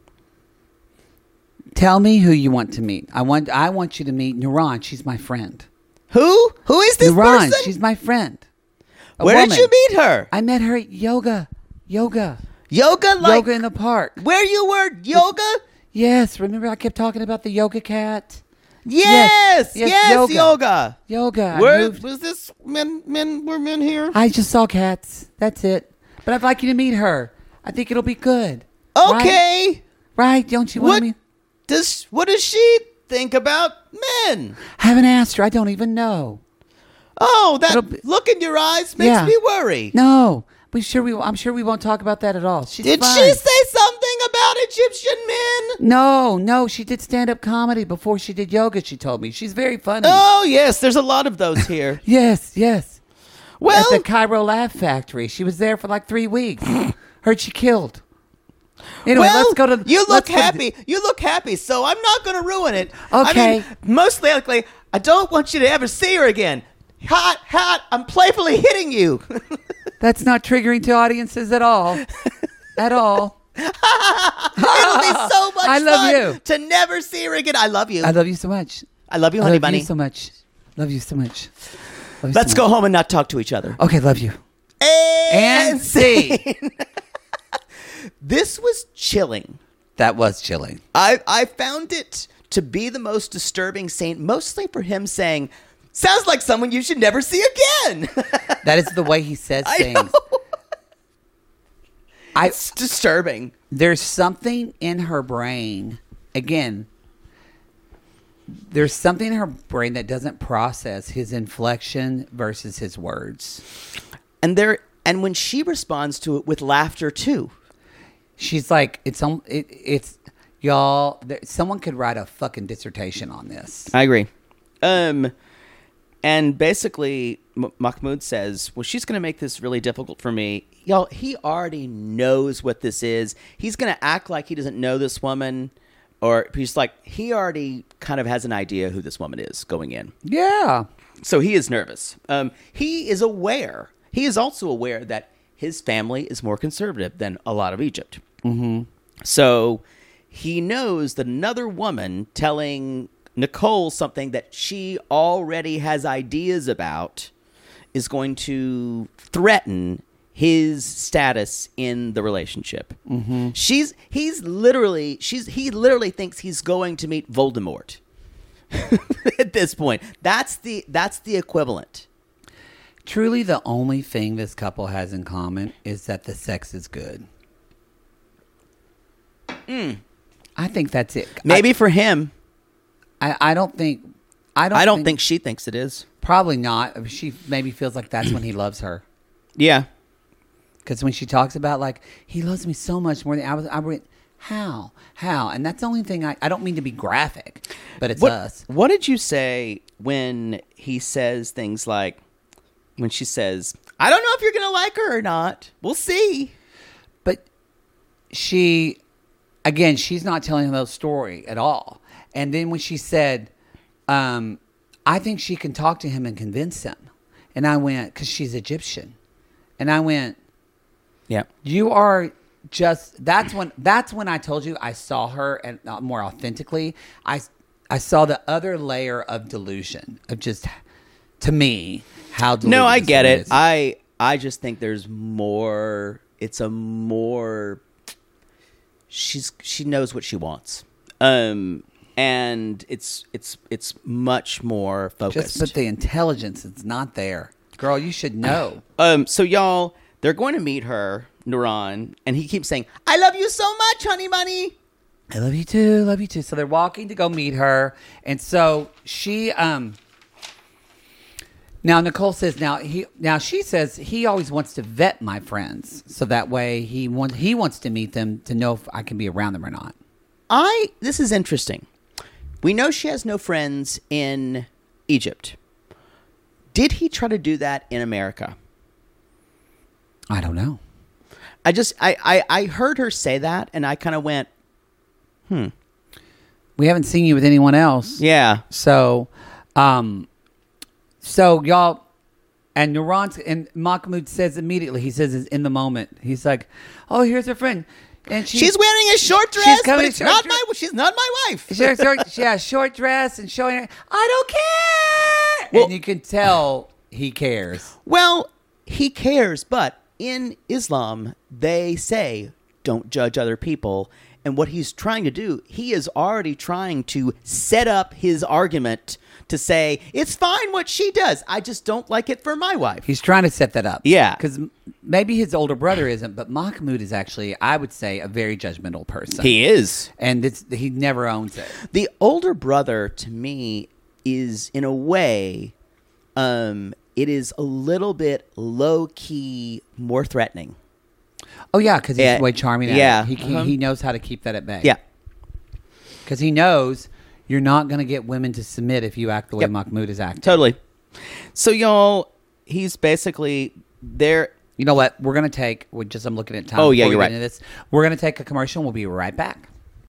Tell me who you want to meet. I want I want you to meet Nuran. She's my friend. Who? Who is this Nuran, person? she's my friend. A Where woman. did you meet her? I met her at yoga. Yoga. Yoga? Like, yoga in the park. where you were? Yoga? Yes. Remember I kept talking about the yoga cat? Yes. Yes, Yes, yoga. yoga. Yoga. I Where moved- was this? Men, men, were men here? I just saw cats. That's it. But I'd like you to meet her. I think it'll be good. Right? Okay. Right? Don't you want What to meet? does what does she think about men? I haven't asked her. I don't even know. Oh, that It'll be- look in your eyes makes Yeah. me worry. No. We sure we. I'm sure we won't talk about that at all. She's Did fine. she say something about Egyptian men? No, no. She did stand-up comedy before she did yoga. She told me she's very funny. Oh yes, there's a lot of those here. Yes, yes. Well, At the Cairo Laugh Factory. She was there for like three weeks. Heard she killed. Anyway, well, let's go to. you look let's go to- happy. You look happy, so I'm not going to ruin it. I Okay. mean, most likely, I don't want you to ever see her again. Hot, hot. I'm playfully hitting you. That's not triggering to audiences at all. At all. It'll be so much I love fun you. to never see her again. I love you. I love you so much. I love you, I honey love bunny. you so much. Love you so much. Love you Let's so go much. home and not talk to each other. Okay, love you. And, And see. This was chilling. That was chilling. I I found it to be the most disturbing scene, mostly for him saying, "Sounds like someone you should never see again." That is the way he says I things. know. I It's disturbing. there's something in her brain. Again, there's something in her brain that doesn't process his inflection versus his words. And there, and when she responds to it with laughter too. She's like, it's um, it, it's y'all. There, someone could write a fucking dissertation on this. I agree. Um, and basically, M- Mahmoud says, "Well, she's going to make this really difficult for me." Y'all, he already knows what this is. He's going to act like he doesn't know this woman, or he's like, he already kind of has an idea who this woman is going in. Yeah. So he is nervous. Um, he is aware. He is also aware that his family is more conservative than a lot of Egypt. Mm-hmm. So he knows that another woman telling Nicole something that she already has ideas about is going to threaten his status in the relationship. Mm-hmm. She's he's literally she's he literally thinks he's going to meet Voldemort at this point. That's the that's the equivalent. Truly, the only thing this couple has in common is that the sex is good. Mm. I think that's it. Maybe for him. I, I don't think. I don't. I don't think she thinks it is. Probably not. She maybe feels like that's when he loves her. Yeah. Because when she talks about like he loves me so much more than I was, I went how how, and that's the only thing I. I don't mean to be graphic, but it's What, us. what did you say when he says things like, when she says, "I don't know if you're going to like her or not. We'll see." But she, again, she's not telling him the story at all. And then when she said, um, I think she can talk to him and convince him. And I went, because she's Egyptian. And I went, Yeah. you are just, that's when, that's when I told you I saw her and uh, more authentically. I, I saw the other layer of delusion of just, to me, how deluded No, I this get woman it. is. I I just think there's more. It's a more. She's she knows what she wants. Um, and it's it's it's much more focused. Just but the intelligence is not there. Girl, you should know. Um, so y'all, they're going to meet her, Nuran, and he keeps saying, "I love you so much, honey bunny." I love you too, love you too. So they're walking to go meet her. And so she um now Nicole says now he now she says he always wants to vet my friends. So that way he wants he wants to meet them to know if I can be around them or not. I this is interesting. We know she has no friends in Egypt. Did he try to do that in America? I don't know. I just I I, I heard her say that and I kind of went, Hmm. We haven't seen you with anyone else. Yeah. So, um, so y'all, and Nuran, and Mahmoud says immediately, he says in the moment, he's like, oh, here's her friend. And she's, she's wearing a short dress, she's but it's short not dress. my, she's not my wife. She, short, she has short dress and showing her, I don't care. Well, and you can tell he cares. Well, he cares, but in Islam, they say, don't judge other people. And what he's trying to do, he is already trying to set up his argument to say, it's fine what she does. I just don't like it for my wife. He's trying to set that up. Yeah. Because maybe his older brother isn't, but Mahmoud is actually, I would say, a very judgmental person. He is. And it's, he never owns it. The older brother, to me, is, in a way, um, it is a little bit low-key more threatening. Oh, yeah, because he's Yeah. way charming at Yeah. it. He, he, Uh-huh. he knows how to keep that at bay. Yeah. Because he knows you're not going to get women to submit if you act the way Yep. Mahmoud is acting. Totally. So, y'all, he's basically there. You know what? We're going to take, we just I'm looking at time. Oh, yeah, before we you're get right. into this. We're going to take a commercial and we'll be right back.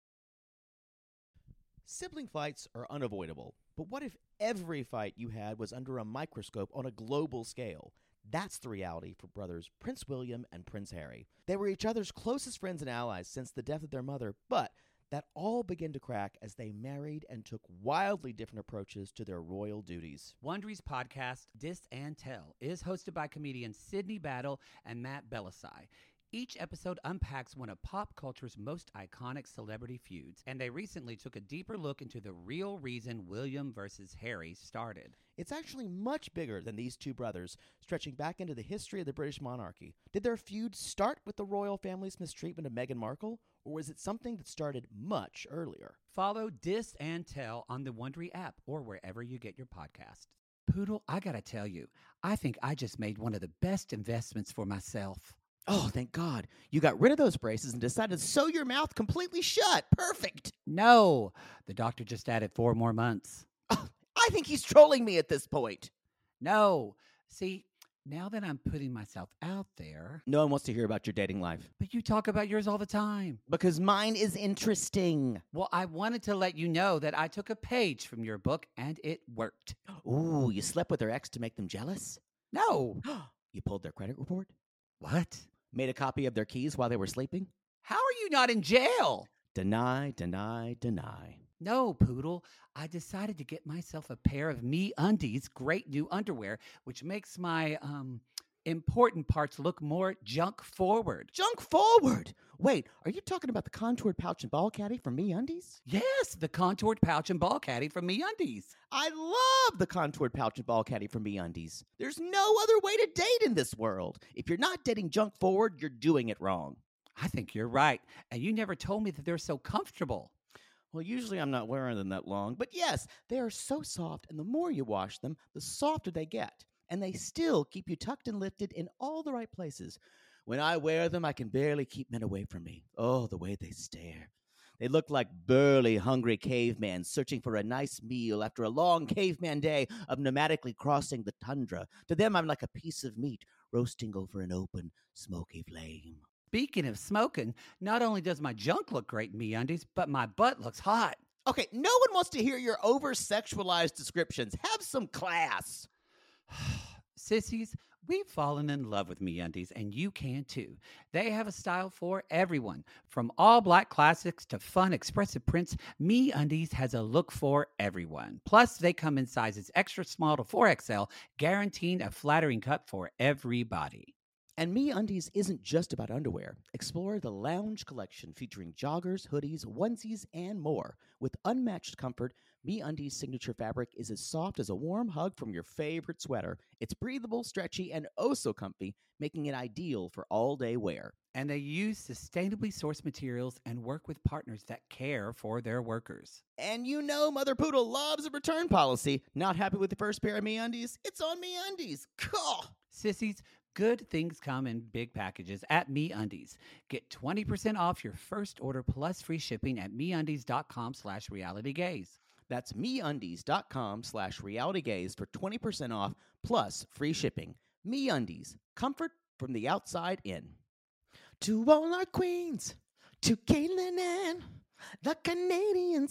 Sibling fights are unavoidable, but what if every fight you had was under a microscope on a global scale? That's the reality for brothers Prince William and Prince Harry. They were each other's closest friends and allies since the death of their mother, but that all began to crack as they married and took wildly different approaches to their royal duties. Wondery's podcast, Dis and Tell, is hosted by comedians Sydney Battle and Matt Belisai. Each episode unpacks one of pop culture's most iconic celebrity feuds, and they recently took a deeper look into the real reason William versus Harry started. It's actually much bigger than these two brothers, stretching back into the history of the British monarchy. Did their feud start with the royal family's mistreatment of Meghan Markle, or was it something that started much earlier? Follow Dis and Tell on the Wondery app or wherever you get your podcasts. Poodle, I gotta tell you, I think I just made one of the best investments for myself. Oh, thank God. You got rid of those braces and decided to sew your mouth completely shut. Perfect. No, the doctor just added four more months. Oh, I think he's trolling me at this point. No, see, now that I'm putting myself out there, No one wants to hear about your dating life. but you talk about yours all the time. Because mine is interesting. Well, I wanted to let you know that I took a page from your book and it worked. Ooh, you slept with their ex to make them jealous? No. You pulled their credit report? What? Made a copy of their keys while they were sleeping? How are you not in jail? Deny, deny, deny. No, Poodle. I decided to get myself a pair of Me Undies great new underwear, which makes my um important parts look more junk forward. Junk forward! Wait, are you talking about the contoured pouch and ball caddy from MeUndies? Yes, the contoured pouch and ball caddy from Me Undies. I love the contoured pouch and ball caddy from MeUndies. There's no other way to date in this world. If you're not dating junk forward, you're doing it wrong. I think you're right. And you never told me that they're so comfortable. Well, usually I'm not wearing them that long, but yes, they are so soft, and the more you wash them, the softer they get. And they still keep you tucked and lifted in all the right places. When I wear them, I can barely keep men away from me. Oh, the way they stare. They look like burly, hungry cavemen searching for a nice meal after a long caveman day of nomadically crossing the tundra. To them, I'm like a piece of meat roasting over an open, smoky flame. Speaking of smoking, not only does my junk look great in MeUndies, but my butt looks hot. Okay, no one wants to hear your over-sexualized descriptions. Have some class. Sissies, we've fallen in love with MeUndies, and you can too. They have a style for everyone. From all black classics to fun expressive prints, MeUndies has a look for everyone. Plus, they come in sizes extra small to four X L, guaranteeing a flattering cut for everybody. And MeUndies isn't just about underwear. Explore the lounge collection featuring joggers, hoodies, onesies, and more. With unmatched comfort, MeUndies' signature fabric is as soft as a warm hug from your favorite sweater. It's breathable, stretchy, and oh so comfy, making it ideal for all-day wear. And they use sustainably sourced materials and work with partners that care for their workers. And you know Mother Poodle loves a return policy. Not happy with the first pair of MeUndies? It's on MeUndies. Cool. Sissies, good things come in big packages at MeUndies. Get twenty percent off your first order plus free shipping at MeUndies.com slash realitygaze. That's MeUndies.com slash realitygaze for twenty percent off plus free shipping. MeUndies, comfort from the outside in. To all our queens, to Caitlin and the Canadian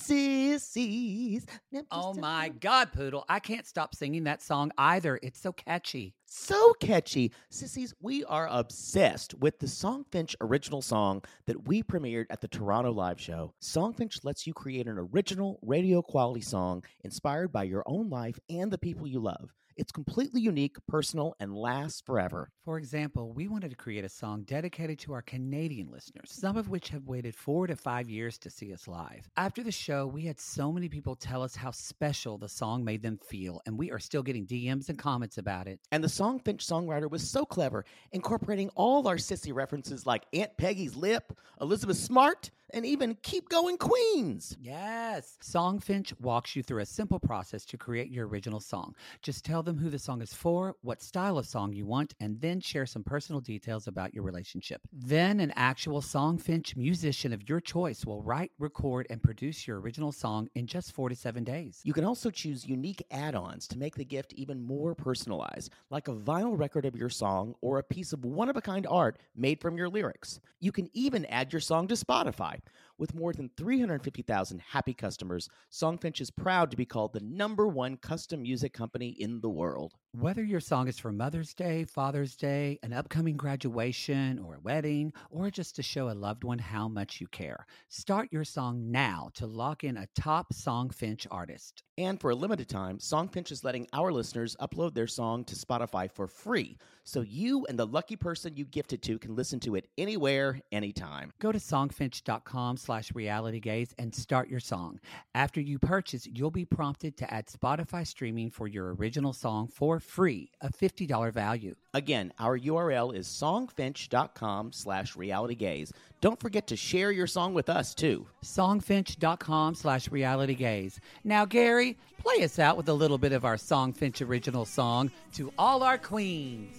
sissies. Oh my God, Poodle. I can't stop singing that song either. It's so catchy. So catchy. Sissies, we are obsessed with the Songfinch original song that we premiered at the Toronto Live Show. Songfinch lets you create an original radio quality song inspired by your own life and the people you love. It's completely unique, personal, and lasts forever. For example, we wanted to create a song dedicated to our Canadian listeners, some of which have waited four to five years to see us live. After the show, we had so many people tell us how special the song made them feel, and we are still getting D Ms and comments about it. And the Songfinch songwriter was so clever, incorporating all our sissy references like Aunt Peggy's Lip, Elizabeth Smart, and even Keep Going Queens. Yes. Songfinch walks you through a simple process to create your original song. Just tell them who the song is for, what style of song you want, and then share some personal details about your relationship. Then an actual Songfinch musician of your choice will write, record, and produce your original song in just four to seven days. You can also choose unique add-ons to make the gift even more personalized, like a vinyl record of your song or a piece of one-of-a-kind art made from your lyrics. You can even add your song to Spotify. With more than three hundred fifty thousand happy customers, Songfinch is proud to be called the number one custom music company in the world. Whether your song is for Mother's Day, Father's Day, an upcoming graduation, or a wedding, or just to show a loved one how much you care, start your song now to lock in a top Songfinch artist. And for a limited time, Songfinch is letting our listeners upload their song to Spotify for free, so you and the lucky person you gifted to can listen to it anywhere, anytime. Go to songfinch.com slash realitygaze and start your song. After you purchase, you'll be prompted to add Spotify streaming for your original song for free, a fifty dollars value. Again, our U R L is songfinch.com slash realitygaze. Don't forget to share your song with us, too. Songfinch.com slash realitygaze. Now, Gary, play us out with a little bit of our Songfinch original song, To All Our Queens.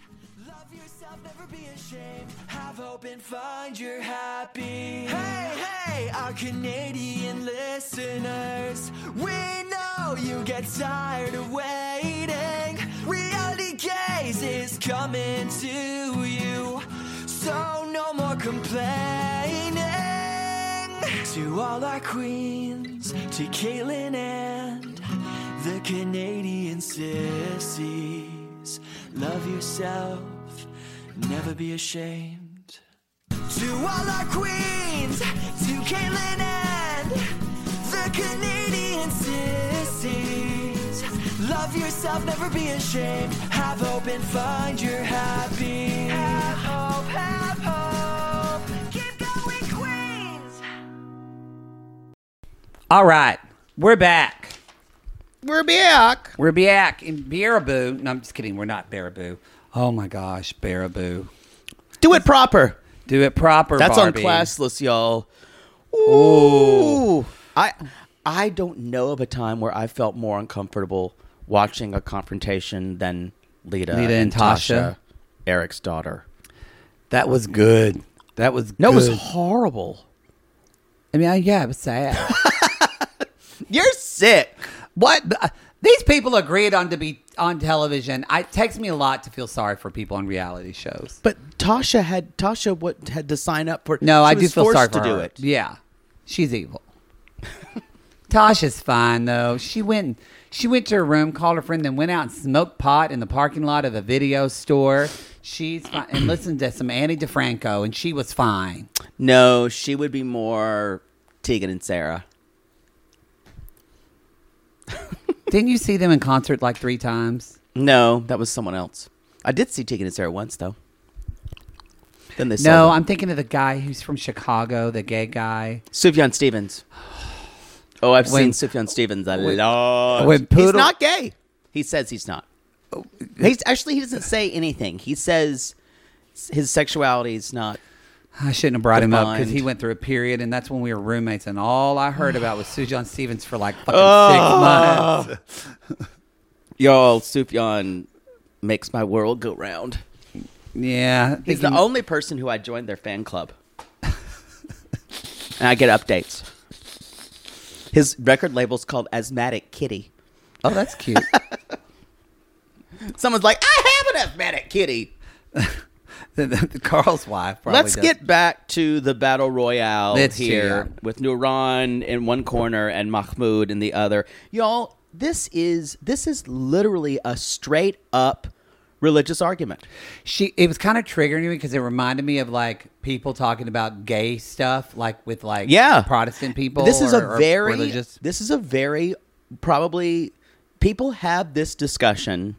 Love yourself, never be ashamed. Have hope and find your happy. Hey, hey, our Canadian listeners. We know you get tired of waiting. Reality Gaze is coming to you. So no more complaining. To all our queens, to Caitlin and the Canadian sissies. Love yourself, never be ashamed. To all our queens, to Caitlin and the Canadian sissies. Love yourself, never be ashamed. Have hope and find your happy. Have hope, have hope. Keep going, Queens. All right, we're back. We're back. We're back in Baraboo. No, I'm just kidding. We're not Baraboo. Oh my gosh, Baraboo. Do it proper. Do it proper, That's Barbie. on Classless, y'all. Ooh. I I don't know of a time where I felt more uncomfortable watching a confrontation than Lita, Lita and Tasha. Eric's daughter. That was good. That was No, it good. was horrible. I mean, I, yeah, it was sad. You're sick. What? Uh, These people agreed on to be on television. I, it takes me a lot to feel sorry for people on reality shows. But Tasha had Tasha what had to sign up for. No, she I was do feel forced sorry to for do her. it. Yeah, she's evil. Tasha's fine though. She went. She went to her room, called her friend, then went out and smoked pot in the parking lot of a video store. She's fine, and listened to some Annie DeFranco, and she was fine. No, she would be more Tegan and Sarah. Didn't you see them in concert like three times? No, that was someone else. I did see Tegan and Sarah once though. Then they No, sold it. I'm thinking of the guy who's from Chicago, the gay guy. Sufjan Stevens. Oh, I've When- seen Sufjan Stevens a when- lot. when He's Poodle- not gay. He says he's not. He's actually he doesn't say anything. He says his sexuality is not. I shouldn't have brought him up because Defined. he went through a period, and that's when we were roommates, and all I heard about was Sufjan Stevens for like fucking Oh. six months. Y'all, Sufjan makes my world go round. Yeah. He's the thinking- only person who I joined their fan club. And I get updates. His record label's called Asthmatic Kitty. Oh, that's cute. Someone's like, I have an asthmatic kitty. the, the, the Carl's wife probably Let's does. get back to the battle royale Let's do here that. with Nuran in one corner and Mahmoud in the other. Y'all, this is this is literally a straight up religious argument. She. It was kind of triggering me because it reminded me of like people talking about gay stuff, like with like Yeah. Protestant people. This is or- a or very religious. this is a very probably people have this discussion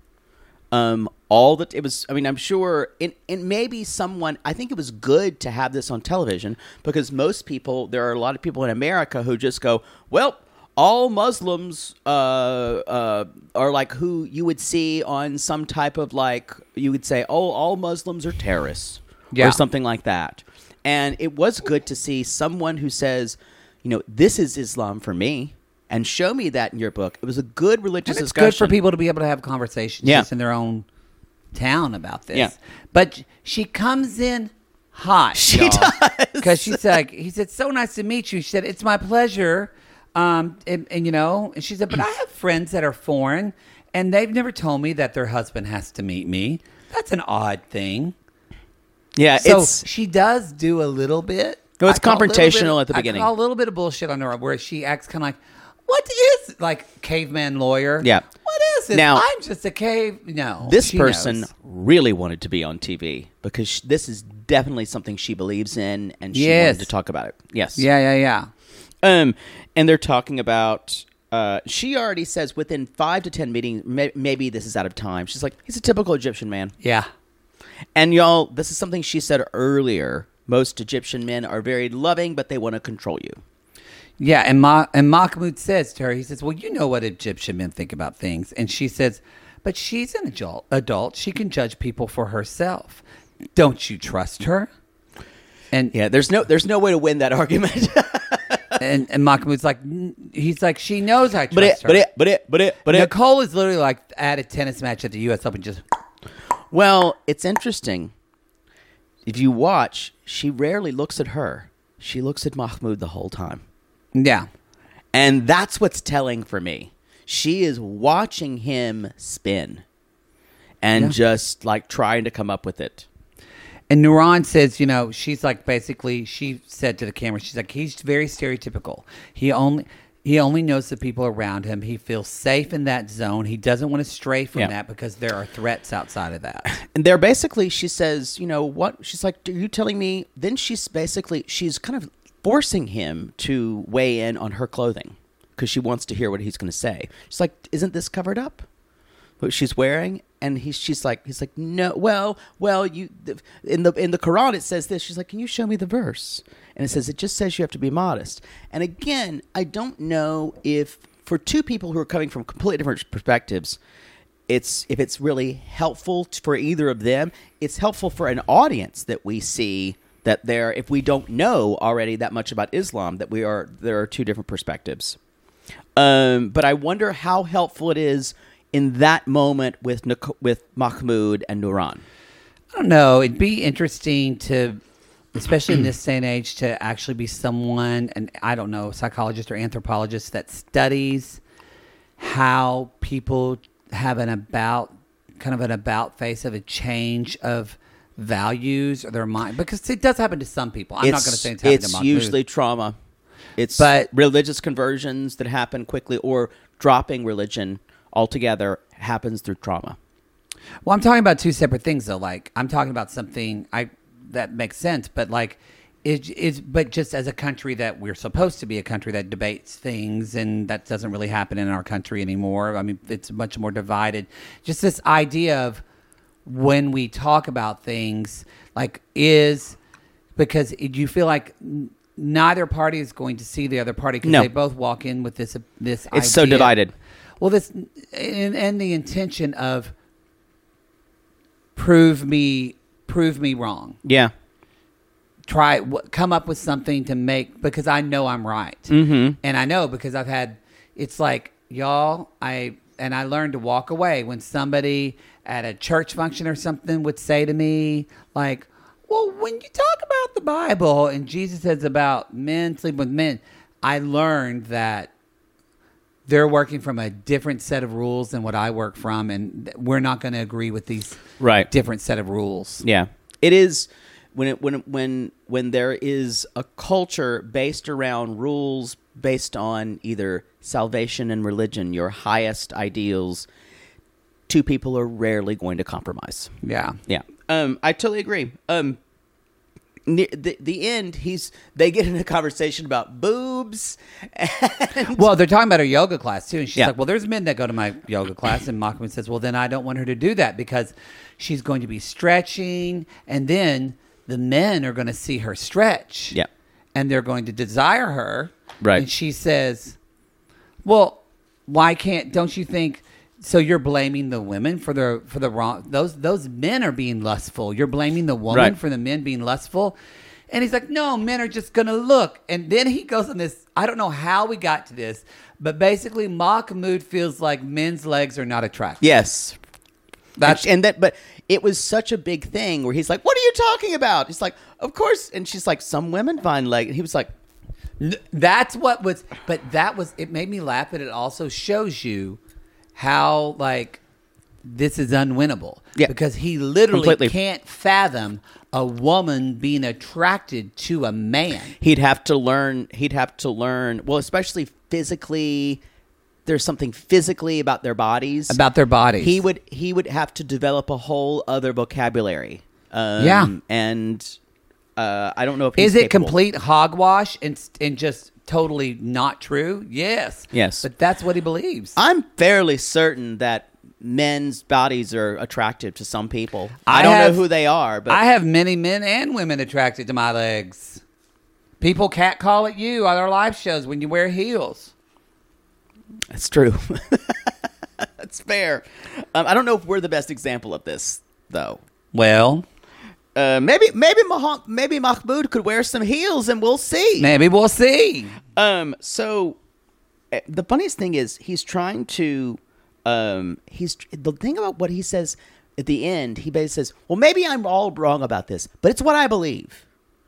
um all that it was I mean I'm sure and and maybe someone I think it was good to have this on television because most people there are a lot of people in America who just go, well, all Muslims uh, uh, are like who you would see on some type of like you would say, oh, all Muslims are terrorists Yeah. or something like that. And it was good to see someone who says, you know, this is Islam for me, and show me that in your book. It was a good religious And it's discussion. good for people to be able to have conversations Yeah. just in their own town about this. Yeah. But she comes in hot. She does. Because she's like, he said, so nice to meet you. She said, it's my pleasure. Um, and, and, you know, and she said, but I have friends that are foreign, and they've never told me that their husband has to meet me. That's an odd thing. Yeah, So it's she does do a little bit. No, it's I call a little confrontational bit- at the I beginning. call a little bit of bullshit on her where she acts kind of like, what is, like, caveman lawyer? Yeah. What is it? Now- I'm just a cave. No. this she person knows. really wanted to be on T V because sh- this is definitely something she believes in, and she Yes. wanted to talk about it. Yes. Yeah, yeah, yeah. Um, and they're talking about. Uh, she already says within five to ten meetings, may- maybe this is out of time. She's like, he's a typical Egyptian man. Yeah. And y'all, this is something she said earlier. Most Egyptian men are very loving, but they want to control you. Yeah, and Ma- and Mahmoud says to her, he says, well, you know what Egyptian men think about things. And she says, but she's an adult. adult. She can judge people for herself. Don't you trust her? And Yeah, there's no there's no way to win that argument. and, and Mahmoud's like, "N- he's like, she knows I trust but it, her. but it, but it, but it, but it. Nicole is literally like at a tennis match at the U S Open, just Well, it's interesting. If you watch, she rarely looks at her. She looks at Mahmoud the whole time. yeah. And that's what's telling for me. She is watching him spin and Yeah. just like trying to come up with it. And Nuran says, you know, she's like basically, she said to the camera, she's like, he's very stereotypical. He only he only knows the people around him. He feels safe in that zone. He doesn't want to stray from Yeah. that because there are threats outside of that. And they're basically, she says, you know, what? She's like, are you telling me? Then she's basically, she's kind of forcing him to weigh in on her clothing because she wants to hear what he's going to say. She's like, isn't this covered up? What she's wearing? And he's, she's like, he's like, no, well, well, you, in the, in the Quran, it says this. She's like, can you show me the verse? And it says, it just says you have to be modest. And again, I don't know if for two people who are coming from completely different perspectives, it's if it's really helpful t- for either of them. It's helpful for an audience that we see that there, if we don't know already that much about Islam, that we are there are two different perspectives. Um, but I wonder how helpful it is in that moment with Nic- with Mahmoud and Nuran. I don't know. It'd be interesting to, especially in this day and age, to actually be someone, and I don't know, psychologist or anthropologist that studies how people have an about, kind of an about face of a change of values or their mind, because it does happen to some people. I'm not going to say it's happening to Mahmoud. usually trauma. It's But- religious conversions that happen quickly, or dropping religion altogether happens through trauma. Well, I'm talking about two separate things, though. Like, I'm talking about something I that makes sense, but like, it is, but just as a country that we're supposed to be a country that debates things, and that doesn't really happen in our country anymore. I mean, it's much more divided. Just this idea of when we talk about things, like is because it, you feel like n- neither party is going to see the other party because No. they both walk in with this this. It's so idea. divided. Well, this and, and the intention of prove me prove me wrong. Yeah. Try w- come up with something to make because I know I'm right, mm-hmm. and I know because I've had. It's like y'all. I and I learned to walk away when somebody at a church function or something would say to me like, "Well, when you talk about the Bible and Jesus says about men sleeping with men," I learned that they're working from a different set of rules than what I work from, and we're not going to agree with these Right. different set of rules. Yeah. It is when it when when when there is a culture based around rules based on either salvation and religion, your highest ideals, two people are rarely going to compromise. Yeah. Yeah. Um I totally agree. Um near the the end he's they get in a conversation about boobs and Well, they're talking about her yoga class too, and she's Yeah. like, "Well, there's men that go to my yoga class," and Mahmoud says, "Well, then I don't want her to do that because she's going to be stretching, and then the men are going to see her stretch, Yeah. and they're going to desire her." Right. And she says, "Well, why can't? Don't you think?" So you're blaming the women for the for the wrong. Those those men are being lustful. You're blaming the woman Right. for the men being lustful. And he's like, no, men are just going to look. And then he goes on this, I don't know how we got to this, but basically Mahmoud feels like men's legs are not attractive. Yes. That's and, and that but it was such a big thing where he's like, "What are you talking about?" He's like, "Of course." And she's like, "Some women find leg." And he was like, N- That's what was, but that was, it made me laugh, but it also shows you how, like, this is unwinnable. Yeah. Because he literally Completely. can't fathom a woman being attracted to a man. he'd have to learn he'd have to learn well, especially physically. There's something physically about their bodies. About their bodies. He would he would have to develop a whole other vocabulary. Um, Yeah. And uh, I don't know if he's Is it capable. complete hogwash and, and just totally not true? Yes. Yes. But that's what he believes. I'm fairly certain that men's bodies are attractive to some people. I I, don't have- know who they are, but I have many men and women attracted to my legs. People catcall at you on our live shows when you wear heels. It's true. That's fair. Um, I don't know if we're the best example of this, though. Well, Uh, maybe maybe Mah- maybe Mahmoud could wear some heels, and we'll see. maybe we'll see. Um. So uh, the funniest thing is he's trying to. Um. He's the thing about what he says at the end. He basically says, "Well, maybe I'm all wrong about this, but it's what I believe,"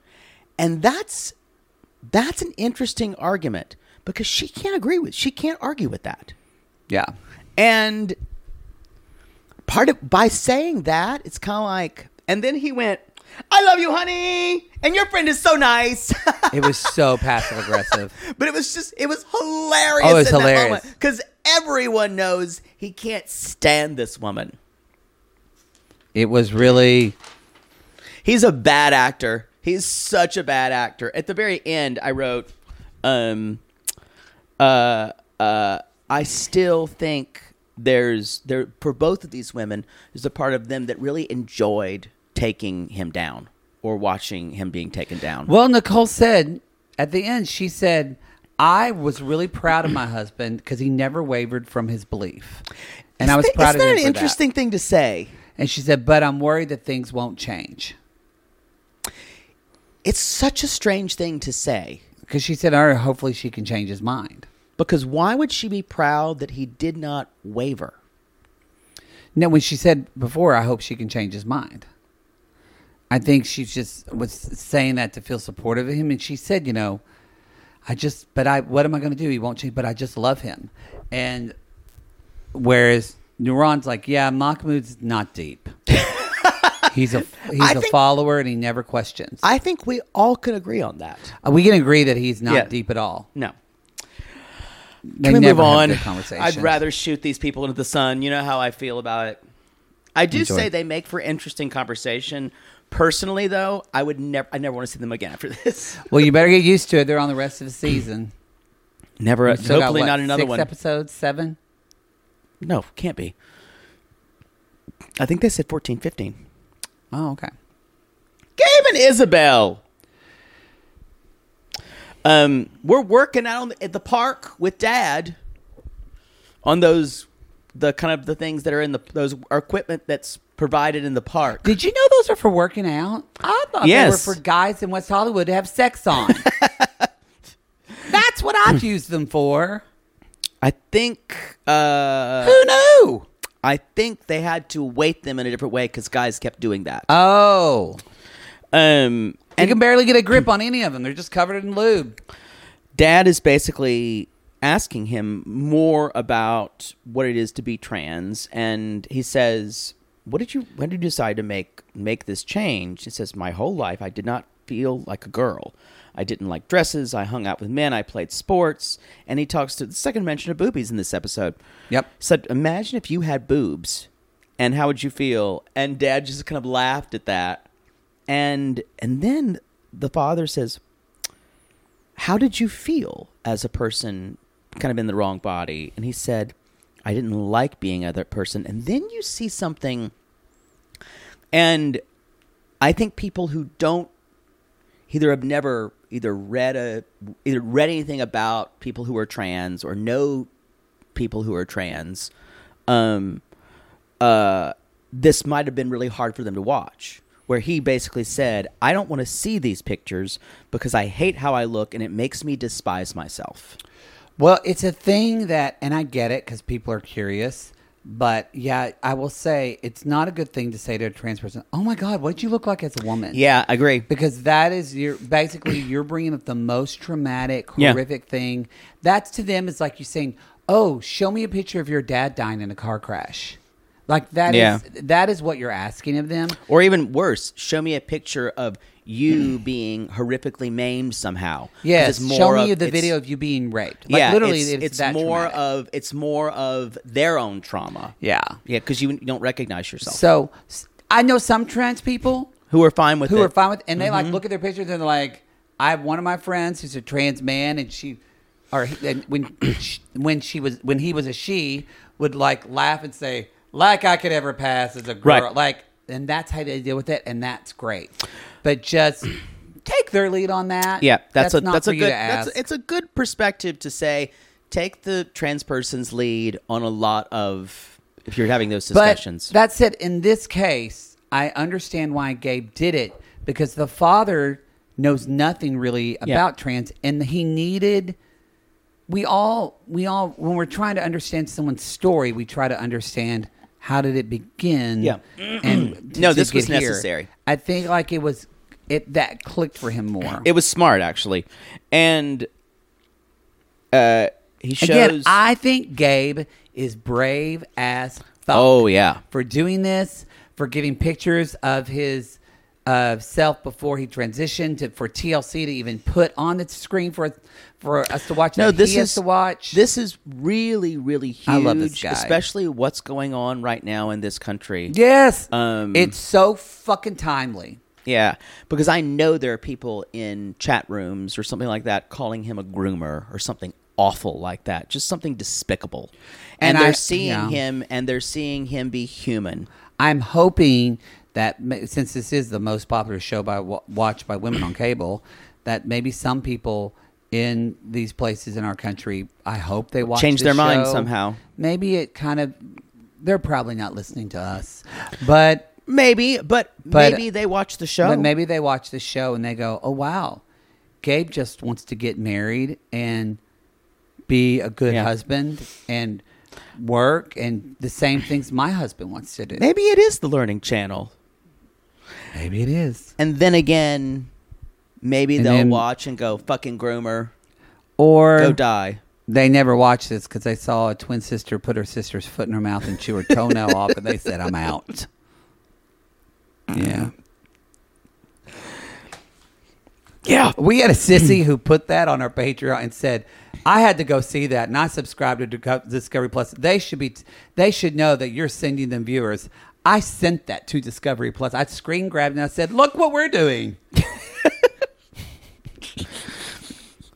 and that's that's an interesting argument because she can't agree with. She can't argue with that. Yeah. And part of by saying that, it's kind of like, and then he went, "I love you, honey, and your friend is so nice." It was so passive aggressive. But it was just, it was hilarious. Oh, it was hilarious. Because everyone knows he can't stand this woman. It was really. He's a bad actor. He's such a bad actor. At the very end, I wrote, um, uh, uh, I still think there's there for both of these women, there's a part of them that really enjoyed taking him down or watching him being taken down. Well, Nicole said at the end, she said, I was really proud of my husband because he never wavered from his belief. And I was Isn't that- proud of isn't him that for an interesting thing to say? that. And she said, but I'm worried that things won't change. It's such a strange thing to say. Because she said, oh, hopefully she can change his mind. Because why would she be proud that he did not waver? No, when she said before, I hope she can change his mind. I think she just was saying that to feel supportive of him. And she said, you know, I just, but I, what am I going to do? He won't change, but I just love him. And whereas Nuran's like, yeah, Mahmoud's not deep. He's a he's I a think- follower and he never questions. I think we all can agree on that. Uh, we can agree that he's not Yeah. deep at all. No. They Can we move never have on? good conversations. I'd rather shoot these people into the sun. You know how I feel about it. I do Enjoy. say they make for interesting conversation. Personally, though, I would never. I never want to see them again after this. Well, you better get used to it. They're on the rest of the season. Never. We've still got, Hopefully, what, not another six one. episodes, seven. No, can't be. I think they said fourteen, fifteen. Oh, okay. Gabe and Isabel. Um, we're working out on the, at the park with Dad on those, the kind of the things that are in the those equipment that's provided in the park. Did you know those are for working out? I thought Yes. they were for guys in West Hollywood to have sex on. That's what I've used them for. I think. Uh, Who knew? I think they had to weight them in a different way because guys kept doing that. Oh. Um, You and can barely get a grip on any of them. They're just covered in lube. Dad is basically asking him more about what it is to be trans, and he says, "What did you? When did you decide to make make this change?" He says, "My whole life, I did not feel like a girl. I didn't like dresses. I hung out with men. I played sports." And he talks to the second mention of boobies in this episode. Yep. Said, "Imagine if you had boobs, and how would you feel?" And Dad just kind of laughed at that. And and then the father says, "How did you feel as a person kind of in the wrong body?" And he said, "I didn't like being a that person." And then you see something, and I think people who don't either have never either read a either read anything about people who are trans or know people who are trans, um, uh, this might have been really hard for them to watch. Where he basically said, "I don't want to see these pictures because I hate how I look and it makes me despise myself." Well, it's a thing that, and I get it because people are curious, but yeah, I will say it's not a good thing to say to a trans person, "Oh my God, what did you look like as a woman?" Yeah, I agree. Because that is, you're basically, you're bringing up the most traumatic, Yeah. horrific thing. That's to them, it's like you saying, "Oh, show me a picture of your dad dying in a car crash." Like that Yeah. is that is what you're asking of them. Or even worse, show me a picture of you being horrifically maimed somehow. 'Cause Yes, it's show more me of- the it's- video of you being raped. Like yeah, literally, it's, it's, it's that more traumatic. of it's more of their own trauma. Yeah. Yeah, because you, you don't recognize yourself. So s- I know some trans people who are fine with who it. are fine with, and they like look at their pictures and they're like, I have one of my friends who's a trans man, and she, or he- and when she, when she was when he was a she, would like laugh and say, like I could ever pass as a girl, Right. like, and that's how they deal with it, and that's great. But just take their lead on that. Yeah, that's, a not that's for a you good. to That's ask. it's a good perspective to say. Take the trans person's lead on a lot of if you're having those discussions. But that said, in this case, I understand why Gabe did it because the father knows nothing really Yeah. about trans, and he needed. We all, we all, when we're trying to understand someone's story, we try to understand how did it begin. Yeah. and to- No, to this was get here. necessary. I think like it was it that clicked for him more. It was smart, actually, and uh, he shows. Again, I think Gabe is brave as fuck. Oh, yeah. For doing this, for giving pictures of his uh, self before he transitioned to for T L C to even put on the screen for for us to watch. No, that this he has is to watch. This is really, really huge. I love this guy. Especially what's going on right now in this country. Yes, Um, it's so fucking timely. Yeah, because I know there are people in chat rooms or something like that calling him a groomer or something awful like that, just something despicable. And, And they're I- seeing yeah. him, and they're seeing him be human. I'm hoping that ma- since this is the most popular show by wa- watched by women on cable, that maybe some people in these places in our country, I hope they watch Change this their mind show. somehow. Maybe it kind of, they're probably not listening to us, but Maybe, but, But- maybe they watch the show. but maybe they watch the show and they go, oh wow, Gabe just wants to get married and be a good Yeah. husband and work and the same things my husband wants to do. Maybe it is the Learning Channel. Maybe it is. And then again, maybe And they'll then- watch and go, fucking groomer, Or go die. they never watched this because they saw a twin sister put her sister's foot in her mouth and chew her toenail off, and they said, I'm out. Yeah. Yeah. We had a sissy who put that on our Patreon and said, I had to go see that, and I subscribed to Disco- Discovery Plus. They should be, they should know that you're sending them viewers. I sent that to Discovery Plus. I screen grabbed and I said, look what we're doing.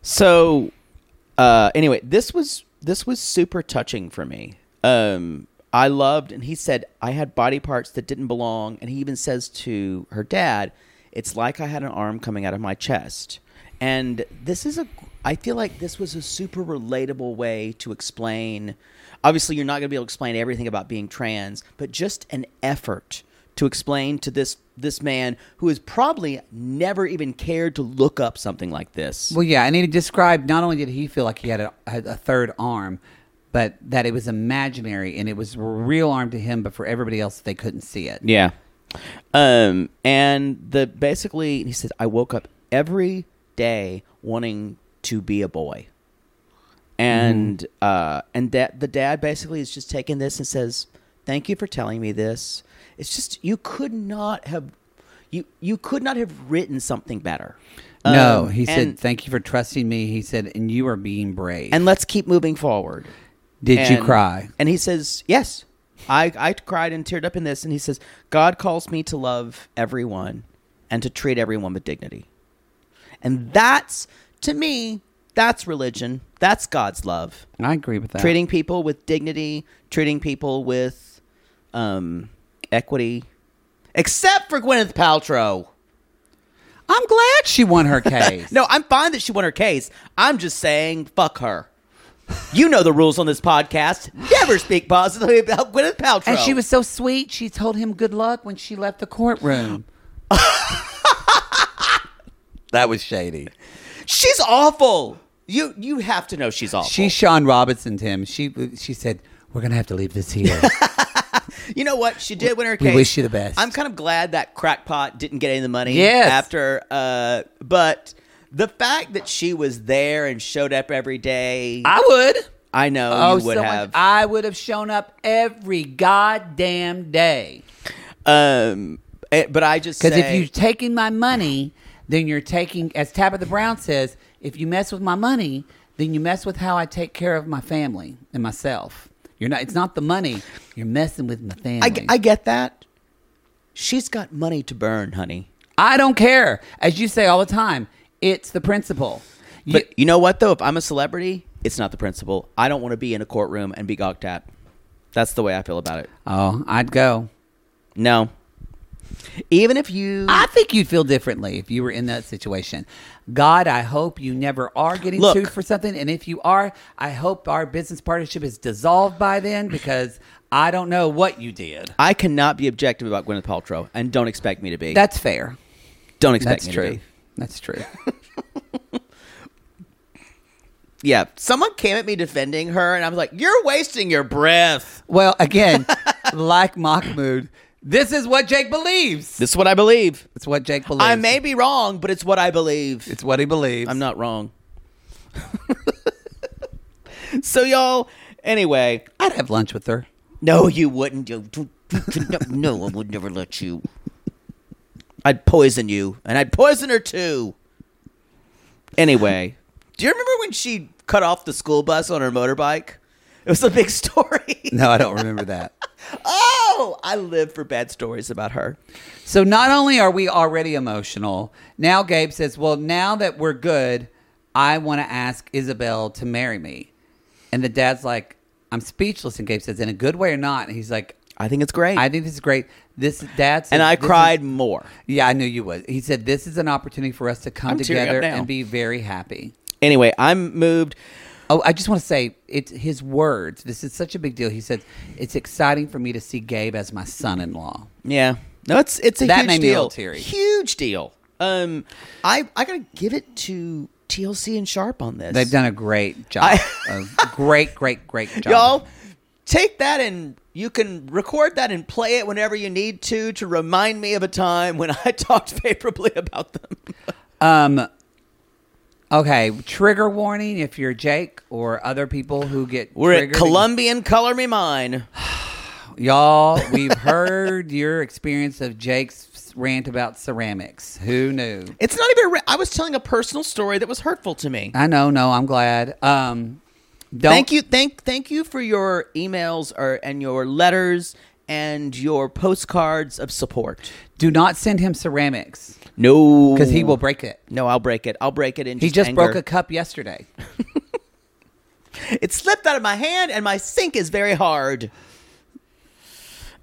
So, uh, anyway, this was this was super touching for me. Um, I loved, and he said, I had body parts that didn't belong. And he even says to her dad, it's like I had an arm coming out of my chest. And this is a, I feel like this was a super relatable way to explain. Obviously, you're not going to be able to explain everything about being trans, but just an effort to explain to this this man who has probably never even cared to look up something like this. Well, yeah, and he described not only did he feel like he had a, had a third arm, but that it was imaginary and it was a real arm to him, but for everybody else, they couldn't see it. Yeah. Um, and the basically, he says, I woke up every day wanting to be a boy. And mm. uh, and that the dad basically is just taking this and says, thank you for telling me this. It's just, you could not have, you you could not have written something better. No, um, he and, said, thank you for trusting me. He said, and you are being brave. And let's keep moving forward. Did and, you cry? And he says, yes. I, I cried and teared up in this. And he says, God calls me to love everyone and to treat everyone with dignity. And that's, to me, that's religion. That's God's love. I agree with that. Treating people with dignity, treating people with um, equity. Except for Gwyneth Paltrow. I'm glad she won her case. No, I'm fine that she won her case. I'm just saying, fuck her. You know the rules on this podcast. Never speak positively about Gwyneth Paltrow. And she was so sweet. She told him good luck when she left the courtroom. That was shady. She's awful. You you have to know she's awful. She Sean Robinson, Tim. She she said, we're going to have to leave this here. You know what? She did win her We case. wish you the best. I'm kind of glad that crackpot didn't get any of the money Yes. after. Uh, but the fact that she was there and showed up every day. I would. I know Oh, you would so much- have. I would have shown up every goddamn day. Um, eh, but I just Because if say- you're taking my money, then you're taking, as Tabitha Brown says, if you mess with my money, then you mess with how I take care of my family and myself. You're not. It's not the money. You're messing with my family. I, I get that. She's got money to burn, honey. I don't care. As you say all the time, it's the principle. You, But you know what, though? If I'm a celebrity, it's not the principle. I don't want to be in a courtroom and be gawked at. That's the way I feel about it. oh, I'd go. No. Even if you... I think you'd feel differently if you were in that situation. God, I hope you never are getting Look. sued for something. And if you are, I hope our business partnership is dissolved by then because I don't know what you did. I cannot be objective about Gwyneth Paltrow, and don't expect me to be. That's fair. don't expect That's me true. to be. That's true. Yeah, someone came at me defending her, and I was like, you're wasting your breath. Well, again, like Mahmoud, this is what Jake believes. This is what I believe. It's what Jake believes. I may be wrong, but it's what I believe. It's what he believes. I'm not wrong. So, y'all, anyway. I'd have lunch with her. No, you wouldn't. You- No, I would never let you. I'd poison you, and I'd poison her, too. Anyway, do you remember when she cut off the school bus on her motorbike? It was a big story. No, I don't remember that. Oh, I live for bad stories about her. So not only are we already emotional, now Gabe says, well, now that we're good, I want to ask Isabel to marry me. And the dad's like, I'm speechless. And Gabe says, in a good way or not? And he's like, I think it's great. I think this is great. This dad says, and I this cried is- more. yeah, I knew you would. He said, this is an opportunity for us to come I'm tearing up together now. and be very happy. Anyway, I'm moved. Oh, I just want to say, it's his words. This is such a big deal. He said, it's exciting for me to see Gabe as my son-in-law. Yeah. No, it's it's a That huge made me a deal. little teary. Huge deal. Um, I I gotta give it to T L C and Sharp on this. They've done a great job. I- a great, great, great job. Y'all, take that and you can record that and play it whenever you need to to remind me of a time when I talked favorably about them. Um. Okay, trigger warning if you're Jake or other people who get We're at triggered. Colombian Color Me Mine. Y'all, we've heard your experience of Jake's rant about ceramics. Who knew? It's not even. A, I was telling a personal story that was hurtful to me. I know, no, I'm glad. Um, don't, Thank you, thank thank you for your emails or and your letters and your postcards of support. Do not send him ceramics No, because he will break it. No, I'll break it. I'll break it in. He just just anger. broke a cup yesterday. It slipped out of my hand, and my sink is very hard.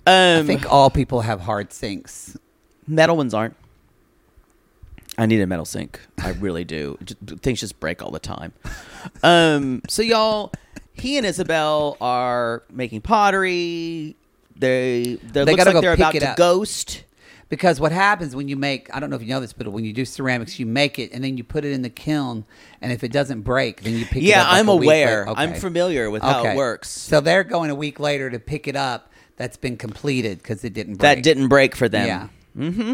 I Um, think all people have hard sinks. metal ones aren't. I need a metal sink. I really do. Just, things just break all the time. Um, so y'all, he and Isabel are making pottery. They they They looks gotta like go they're pick about it to up. ghost. Because what happens when you make, I don't know if you know this, but when you do ceramics, you make it and then you put it in the kiln. And if it doesn't break, then you pick it Yeah, up. like I'm a week aware. later. I'm Okay. familiar with how Okay. it works. So they're going a week later to pick it up. That's been completed because it didn't break. That didn't break for them. Yeah. Mm-hmm.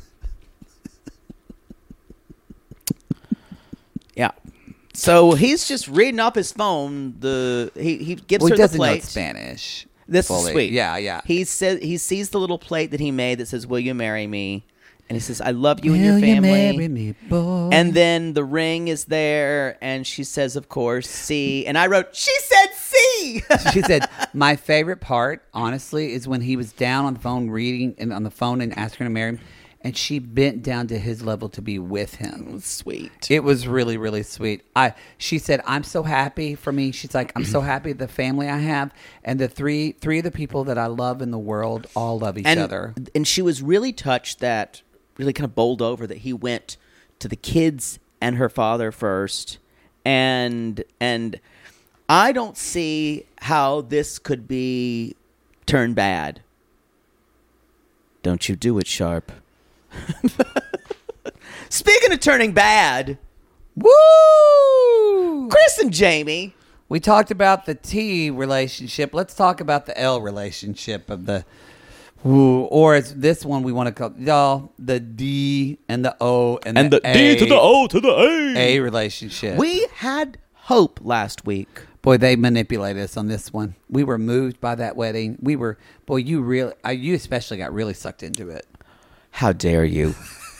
Yeah. So he's just reading off his phone. The he he gives Well, her he doesn't the know plate. Spanish. This fully. is sweet. Yeah, yeah. He says he sees the little plate that he made that says, "Will you marry me?" And he says, "I love you Will and your you family." marry me, boy? And then the ring is there, and she says, "Of course, C." And I wrote, "She said C." She said, "My favorite part, honestly, is when he was down on the phone reading and on the phone and asked her to marry him, and she bent down to his level to be with him." Sweet. It was really, really sweet. I. She said, "I'm so happy for me." She's like, "I'm so happy the family I have, and the three three of the people that I love in the world all love each and, other." And she was really touched that, really kind of bowled over that he went to the kids and her father first. And and I don't see how this could be turned bad. Don't you do it, Sharp. Speaking of turning bad, Woo! Chris and Jamie. We talked about the T relationship. Let's talk about the L relationship of the, ooh, or as this one we want to call, y'all, the D and the O and, And the, the D A, to the O to the A. A relationship. We had hope last week. Boy, they manipulated us on this one. We were moved by that wedding. We were, boy, you really, uh, you especially got really sucked into it. How dare you?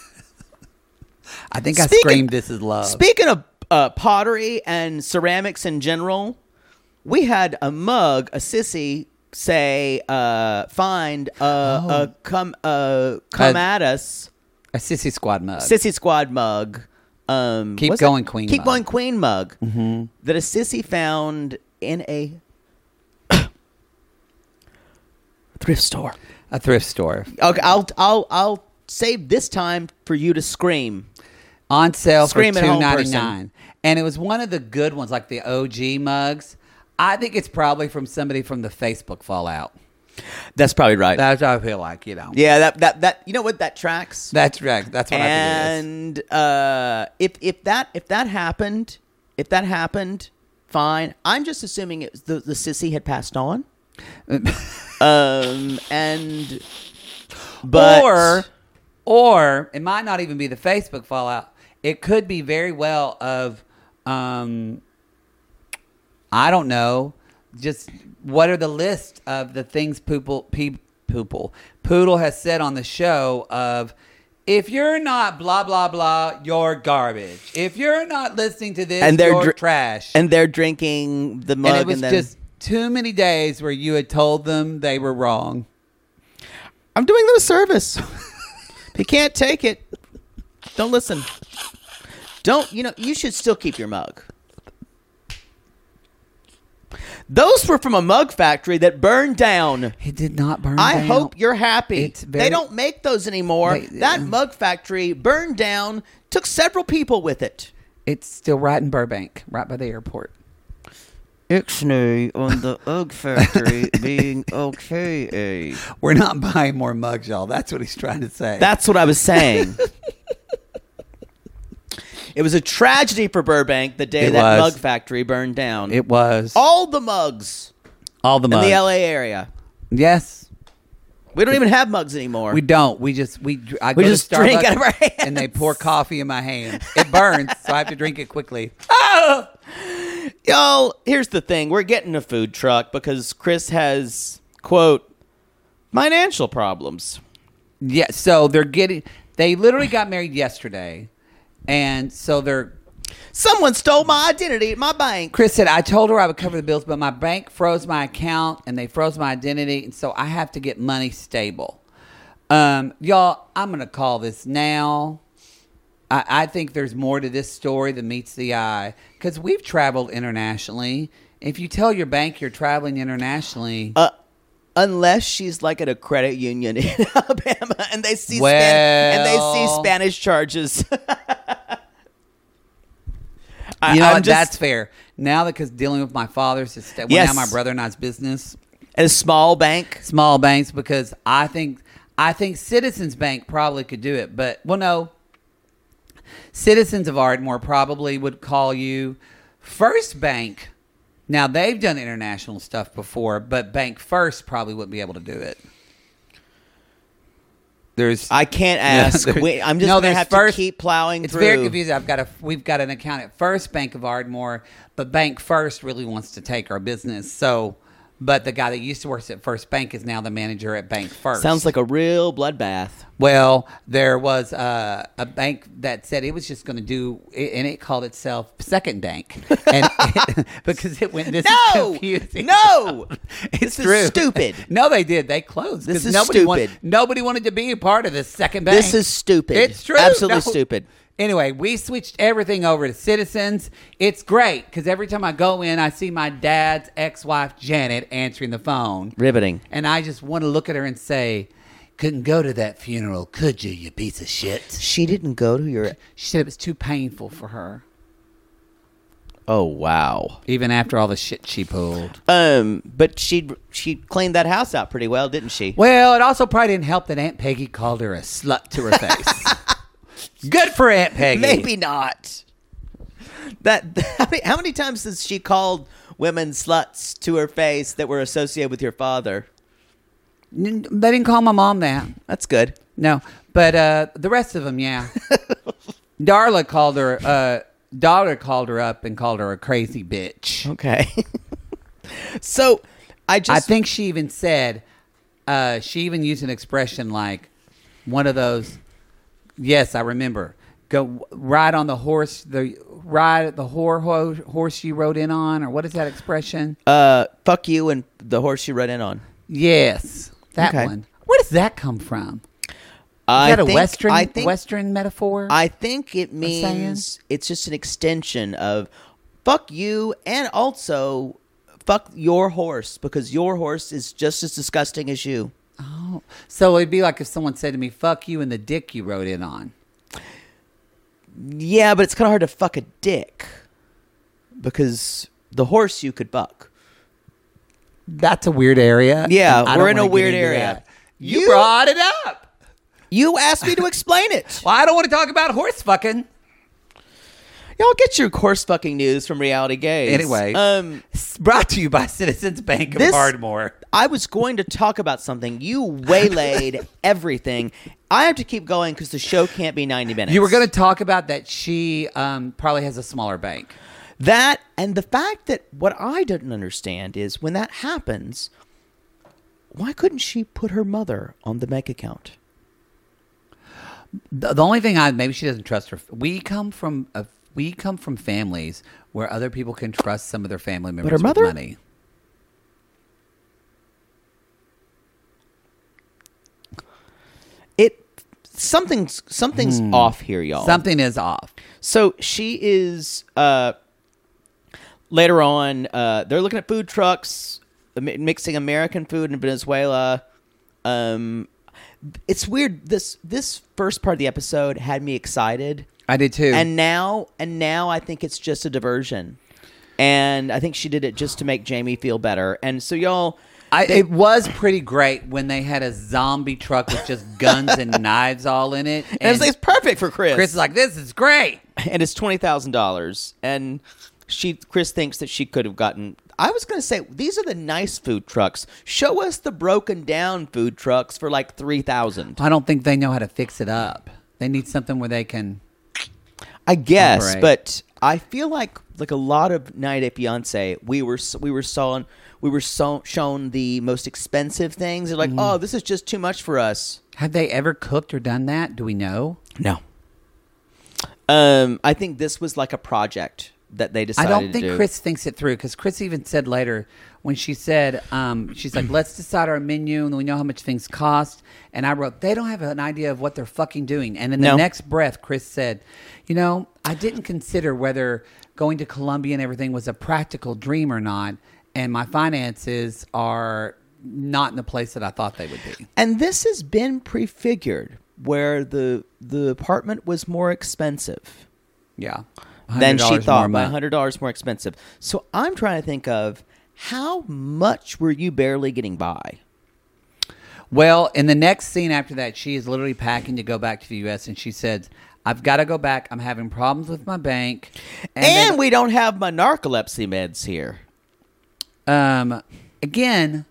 I think I Speaking- screamed, "This is love." Speaking of uh, pottery and ceramics in general, we had a mug, a sissy, say, uh, find, uh, uh, come, uh, come Uh, at us, A sissy squad mug. sissy squad mug. Um, Keep what's going, it? queen Keep mug. going, queen mug. Mm-hmm. That a sissy found in a thrift store. A thrift store. Okay, I'll, I'll, I'll save this time for you to scream. On sale Scream for at two home ninety person. nine, and it was one of the good ones, like the O G mugs. I think it's probably from somebody from the Facebook fallout. That's probably right. That's what I feel like, you know. yeah, that that that you know what that tracks. That's right. That's what I think and uh, if if that if that happened, if that happened, fine. I'm just assuming it was the the sissy had passed on. um and it but is. Or, or it might not even be the Facebook fallout. It could be very well of, um, I don't know, just what are the list of the things Poople, Pe- Poople, Poodle has said on the show of, if you're not blah, blah, blah, you're garbage. If you're not listening to this, and they're you're dr- trash. and they're drinking the mug and and, it was then just too many days where you had told them they were wrong. I'm doing them a service. If you can't take it, don't listen. Don't, you know, you should still keep your mug. Those were from a mug factory that burned down. It did not burn I down. hope you're happy. It's very- they don't make those anymore. They- that mug factory burned down, took several people with it. It's still right in Burbank, right by the airport. Ixnay on the Ugg factory being okay. We're not buying more mugs, y'all. That's what he's trying to say. That's what I was saying. It was a tragedy for Burbank the day It that was. mug factory burned down. it was. All the mugs All the in mugs. the L A area. Yes. We don't even have mugs anymore. We don't. We just we I We go just to drink Starbucks out of our hands. and they pour coffee in my hand. It burns, so I have to drink it quickly. Y'all, here's the thing. We're getting a food truck because Chris has, quote, financial problems. Yeah, so they're getting they literally got married yesterday. And so they're Someone stole my identity at my bank. Chris said, I told her I would cover the bills, but my bank froze my account and they froze my identity. And so I have to get money stable. Um, y'all, I'm going to call this now. I, I think there's more to this story than meets the eye because we've traveled internationally. If you tell your bank you're traveling internationally, Uh, Unless she's like at a credit union in Alabama and they see Well. Span- and they see Spanish charges. I, You know I'm what? just- That's fair. Now that because dealing with my father's, it's- well, Yes. now my brother and I's business, at a small bank. small banks, because I think I think Citizens Bank probably could do it, but well, no. Citizens of Ardmore probably would call you. First Bank. Now they've done international stuff before, but Bank First probably wouldn't be able to do it. There's I can't Yeah, ask. there- Wait, I'm just No, going to there's have First- to keep plowing It's through. very confusing. I've got a we've got an account at First Bank of Ardmore, but Bank First really wants to take our business. So, but the guy that used to work at First Bank is now the manager at Bank First. Sounds like a real bloodbath. Well, there was uh, a bank that said it was just going to do, and it called itself Second Bank, and it, because it went. This No! is confusing. No! It's This is true. stupid. No, they did. They closed. This 'cause is nobody Wanted, stupid. nobody wanted to be a part of this Second Bank. This is stupid. It's true. Absolutely No. stupid. Anyway, we switched everything over to Citizens. It's great because every time I go in, I see my dad's ex-wife Janet answering the phone. Riveting. And I just want to look at her and say, couldn't go to that funeral, could you, you piece of shit? She didn't go to your. She said it was too painful for her, Oh wow. even after all the shit she pulled. Um, but she she cleaned that house out pretty well, didn't she? Well, it also probably didn't help that Aunt Peggy called her a slut to her face. Good for Aunt Peggy. Maybe not. That how many, how many times has she called women sluts to her face that were associated with your father? N- They didn't call my mom that. That's good. No, but uh, the rest of them, yeah. Darla called her. Uh, daughter called her up and called her a crazy bitch. Okay. So I just I think she even said. Uh, she even used an expression like one of those. Yes, I remember. Go ride on the horse. The ride the whore ho- horse you rode in on, or what is that expression? uh fuck you and the horse you rode in on. Yes, that Okay. one. Where does that come from? Is I that a think- western I think, western metaphor? I think it saying? means it's just an extension of fuck you and also fuck your horse because your horse is just as disgusting as you. Oh, so it'd be like if someone said to me, "Fuck you" and the dick you rode in on. Yeah, but it's kind of hard to fuck a dick because the horse you could fuck. That's a weird area. Yeah, and I we're don't in a wanna get weird into area. that. You, You- brought it up. You asked me to explain it. Well, I don't want to talk about horse fucking. Y'all get your horse fucking news from Reality Gaze. Anyway, um, it's brought to you by Citizens Bank of This- Ardmore. I was going to talk about something. You waylaid everything. I have to keep going because the show can't be ninety minutes. You were going to talk about that she um, probably has a smaller bank. That and the fact that what I didn't understand is when that happens, why couldn't she put her mother on the bank account? The, the only thing I maybe she doesn't trust her. We come from a we come from families where other people can trust some of their family members her with mother? money. It something's something's off here, y'all. Something is off. So she is uh, later on. Uh, they're looking at food trucks, mi- mixing American food in Venezuela. Um, it's weird. This this first part of the episode had me excited, I did too. and now and now I think it's just a diversion, and I think she did it just to make Jamie feel better. And so y'all. I, they- it was pretty great when they had a zombie truck with just guns and knives all in it. And it's, it's perfect for Chris. Chris is like, this is great. and it's twenty thousand dollars. And she, Chris thinks that she could have gotten. I was going to say these are the nice food trucks. Show us the broken down food trucks for like three thousand. I don't think they know how to fix it up. They need something where they can. I guess, Operate. but I feel like like a lot of ninety Day Fiance, we were we were shown we were so, shown the most expensive things. They're like, oh, this is just too much for us. Have they ever cooked or done that? Do we know? No. Um, I think this was like a project that they I decided don't to think do. Chris thinks it through because Chris even said later when she said, um, she's like, let's decide our menu and we know how much things cost. And I wrote, they don't have an idea of what they're fucking doing. And in the No. next breath, Chris said, you know, I didn't consider whether going to Columbia and everything was a practical dream or not. And my finances are not in the place that I thought they would be. And this has been prefigured, where the the apartment was more expensive Yeah. than she thought, by by one hundred dollars more expensive. So I'm trying to think of, how much were you barely getting by? Well, in the next scene after that, she is literally packing to go back to the U S and she said, I've got to go back. I'm having problems with my bank. And, And, we don't have my narcolepsy meds here. then, um, again,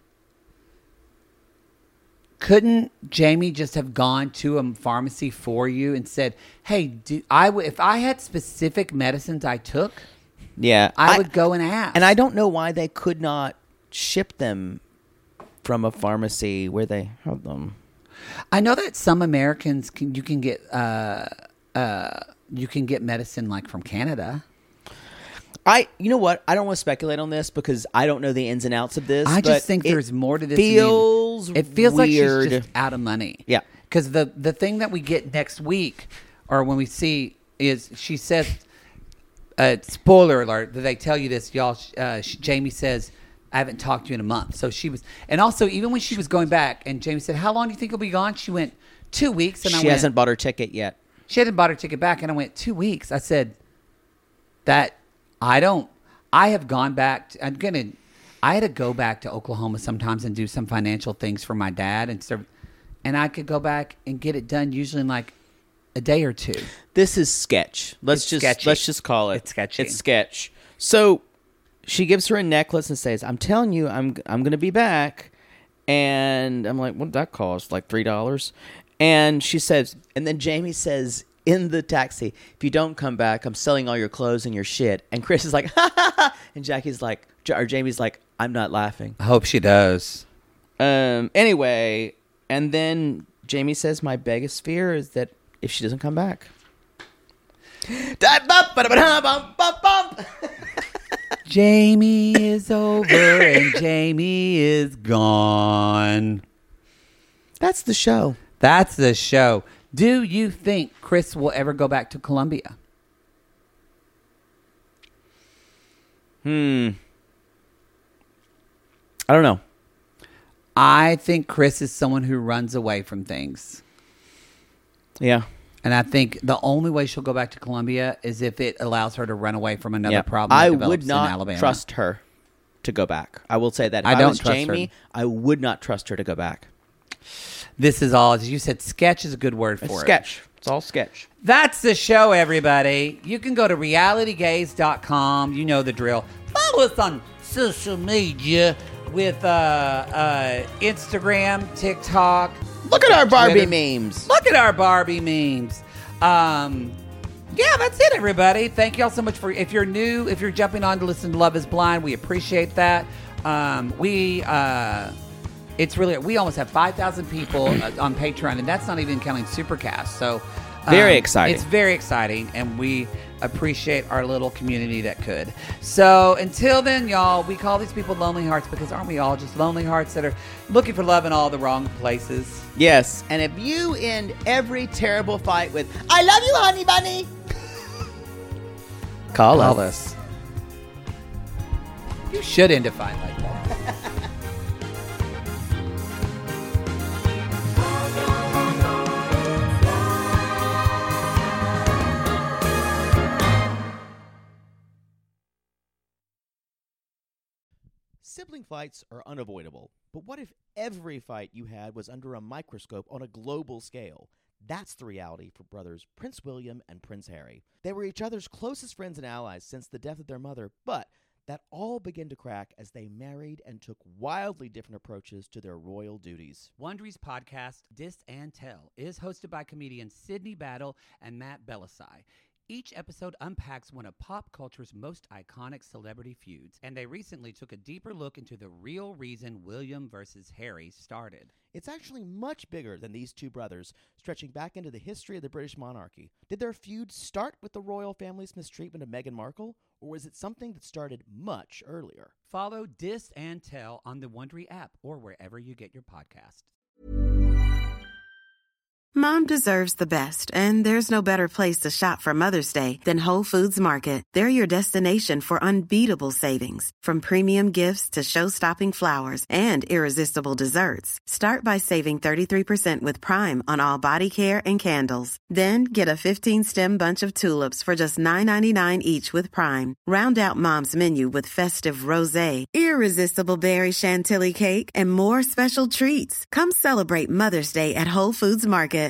couldn't Jamie just have gone to a pharmacy for you and said, hey, do I w- if I had specific medicines I took, Yeah. I, would go and ask. And I don't know why they could not ship them from a pharmacy where they have them. I know that some Americans can you can get uh, uh, you can get medicine like from Canada. I, you know what? I don't want to speculate on this because I don't know the ins and outs of this. I but just think it there's more to this. than Feels even- it feels weird. like she's just out of money. Yeah. Because the the thing that we get next week, or when we see, is she says, uh, spoiler alert, that they tell you this, y'all. Uh, she, Jamie says, I haven't talked to you in a month. So she was, and also even when she was going back, and Jamie said, how long do you think you'll be gone? She went, two weeks. And I She went, hasn't bought her ticket yet. She hadn't bought her ticket back, and I went, two weeks. I said, that I don't. I have gone back. To, I'm gonna. I had to go back to Oklahoma sometimes and do some financial things for my dad, and serve, and I could go back and get it done usually in like a day or two. This is sketch. Let's It's just sketchy. let's just call it. It's sketchy. It's sketch. So she gives her a necklace and says, "I'm telling you, I'm I'm going to be back." And I'm like, "What did that cost? Like three dollars?" And she says, and then Jamie says in the taxi, "If you don't come back, I'm selling all your clothes and your shit." And Chris is like, "Ha ha ha!" And Jackie's like, or Jamie's like, "I'm not laughing." I hope she does. Um. Anyway, and then Jamie says, "My biggest fear is that if she doesn't come back." Jamie is over and Jamie is gone. That's the show. That's the show. Do you think Chris will ever go back to Columbia? Hmm. I don't know. I think Chris is someone who runs away from things. Yeah. And I think the only way she'll go back to Columbia is if it allows her to run away from another Yeah. problem that I develops would in not Alabama. trust her to go back. I will say that. If I I, don't was trust her. Jamie, I would not trust her to go back. This is all, as you said, sketch is a good word for It's it. sketch. It's all sketch. That's the show, everybody. You can go to reality gaze dot com. You know the drill. Follow us on social media with uh, uh, Instagram, TikTok. Look at our Barbie Twitter. memes. Look at our Barbie memes. Um, yeah, that's it, everybody. Thank y'all so much for, if you're new, if you're jumping on to listen to Love is Blind, we appreciate that. Um, we, uh, it's really, we almost have five thousand people uh, on Patreon, and that's not even counting Supercast. So, um, Very exciting. It's very exciting, and we appreciate our little community that could. So until then, y'all, we call these people lonely hearts because aren't we all just lonely hearts that are looking for love in all the wrong places? Yes. And if you end every terrible fight with, "I love you, honey bunny," call, Call us. us. You should end a fight like that. Sibling fights are unavoidable, but what if every fight you had was under a microscope on a global scale? That's the reality for brothers Prince William and Prince Harry. They were each other's closest friends and allies since the death of their mother, but that all began to crack as they married and took wildly different approaches to their royal duties. Wondery's podcast, Dis and Tell, is hosted by comedians Sydney Battle and Matt Belisai. Each episode unpacks one of pop culture's most iconic celebrity feuds, and they recently took a deeper look into the real reason William versus Harry started. It's actually much bigger than these two brothers, stretching back into the history of the British monarchy. Did their feud start with the royal family's mistreatment of Meghan Markle, or was it something that started much earlier? Follow Dis and Tell on the Wondery app or wherever you get your podcasts. Mom deserves the best, and there's no better place to shop for Mother's Day than Whole Foods Market. They're your destination for unbeatable savings, from premium gifts to show-stopping flowers and irresistible desserts. Start by saving thirty-three percent with Prime on all body care and candles. Then get a fifteen-stem bunch of tulips for just nine ninety-nine each with Prime. Round out Mom's menu with festive rosé, irresistible berry chantilly cake, and more special treats. Come celebrate Mother's Day at Whole Foods Market.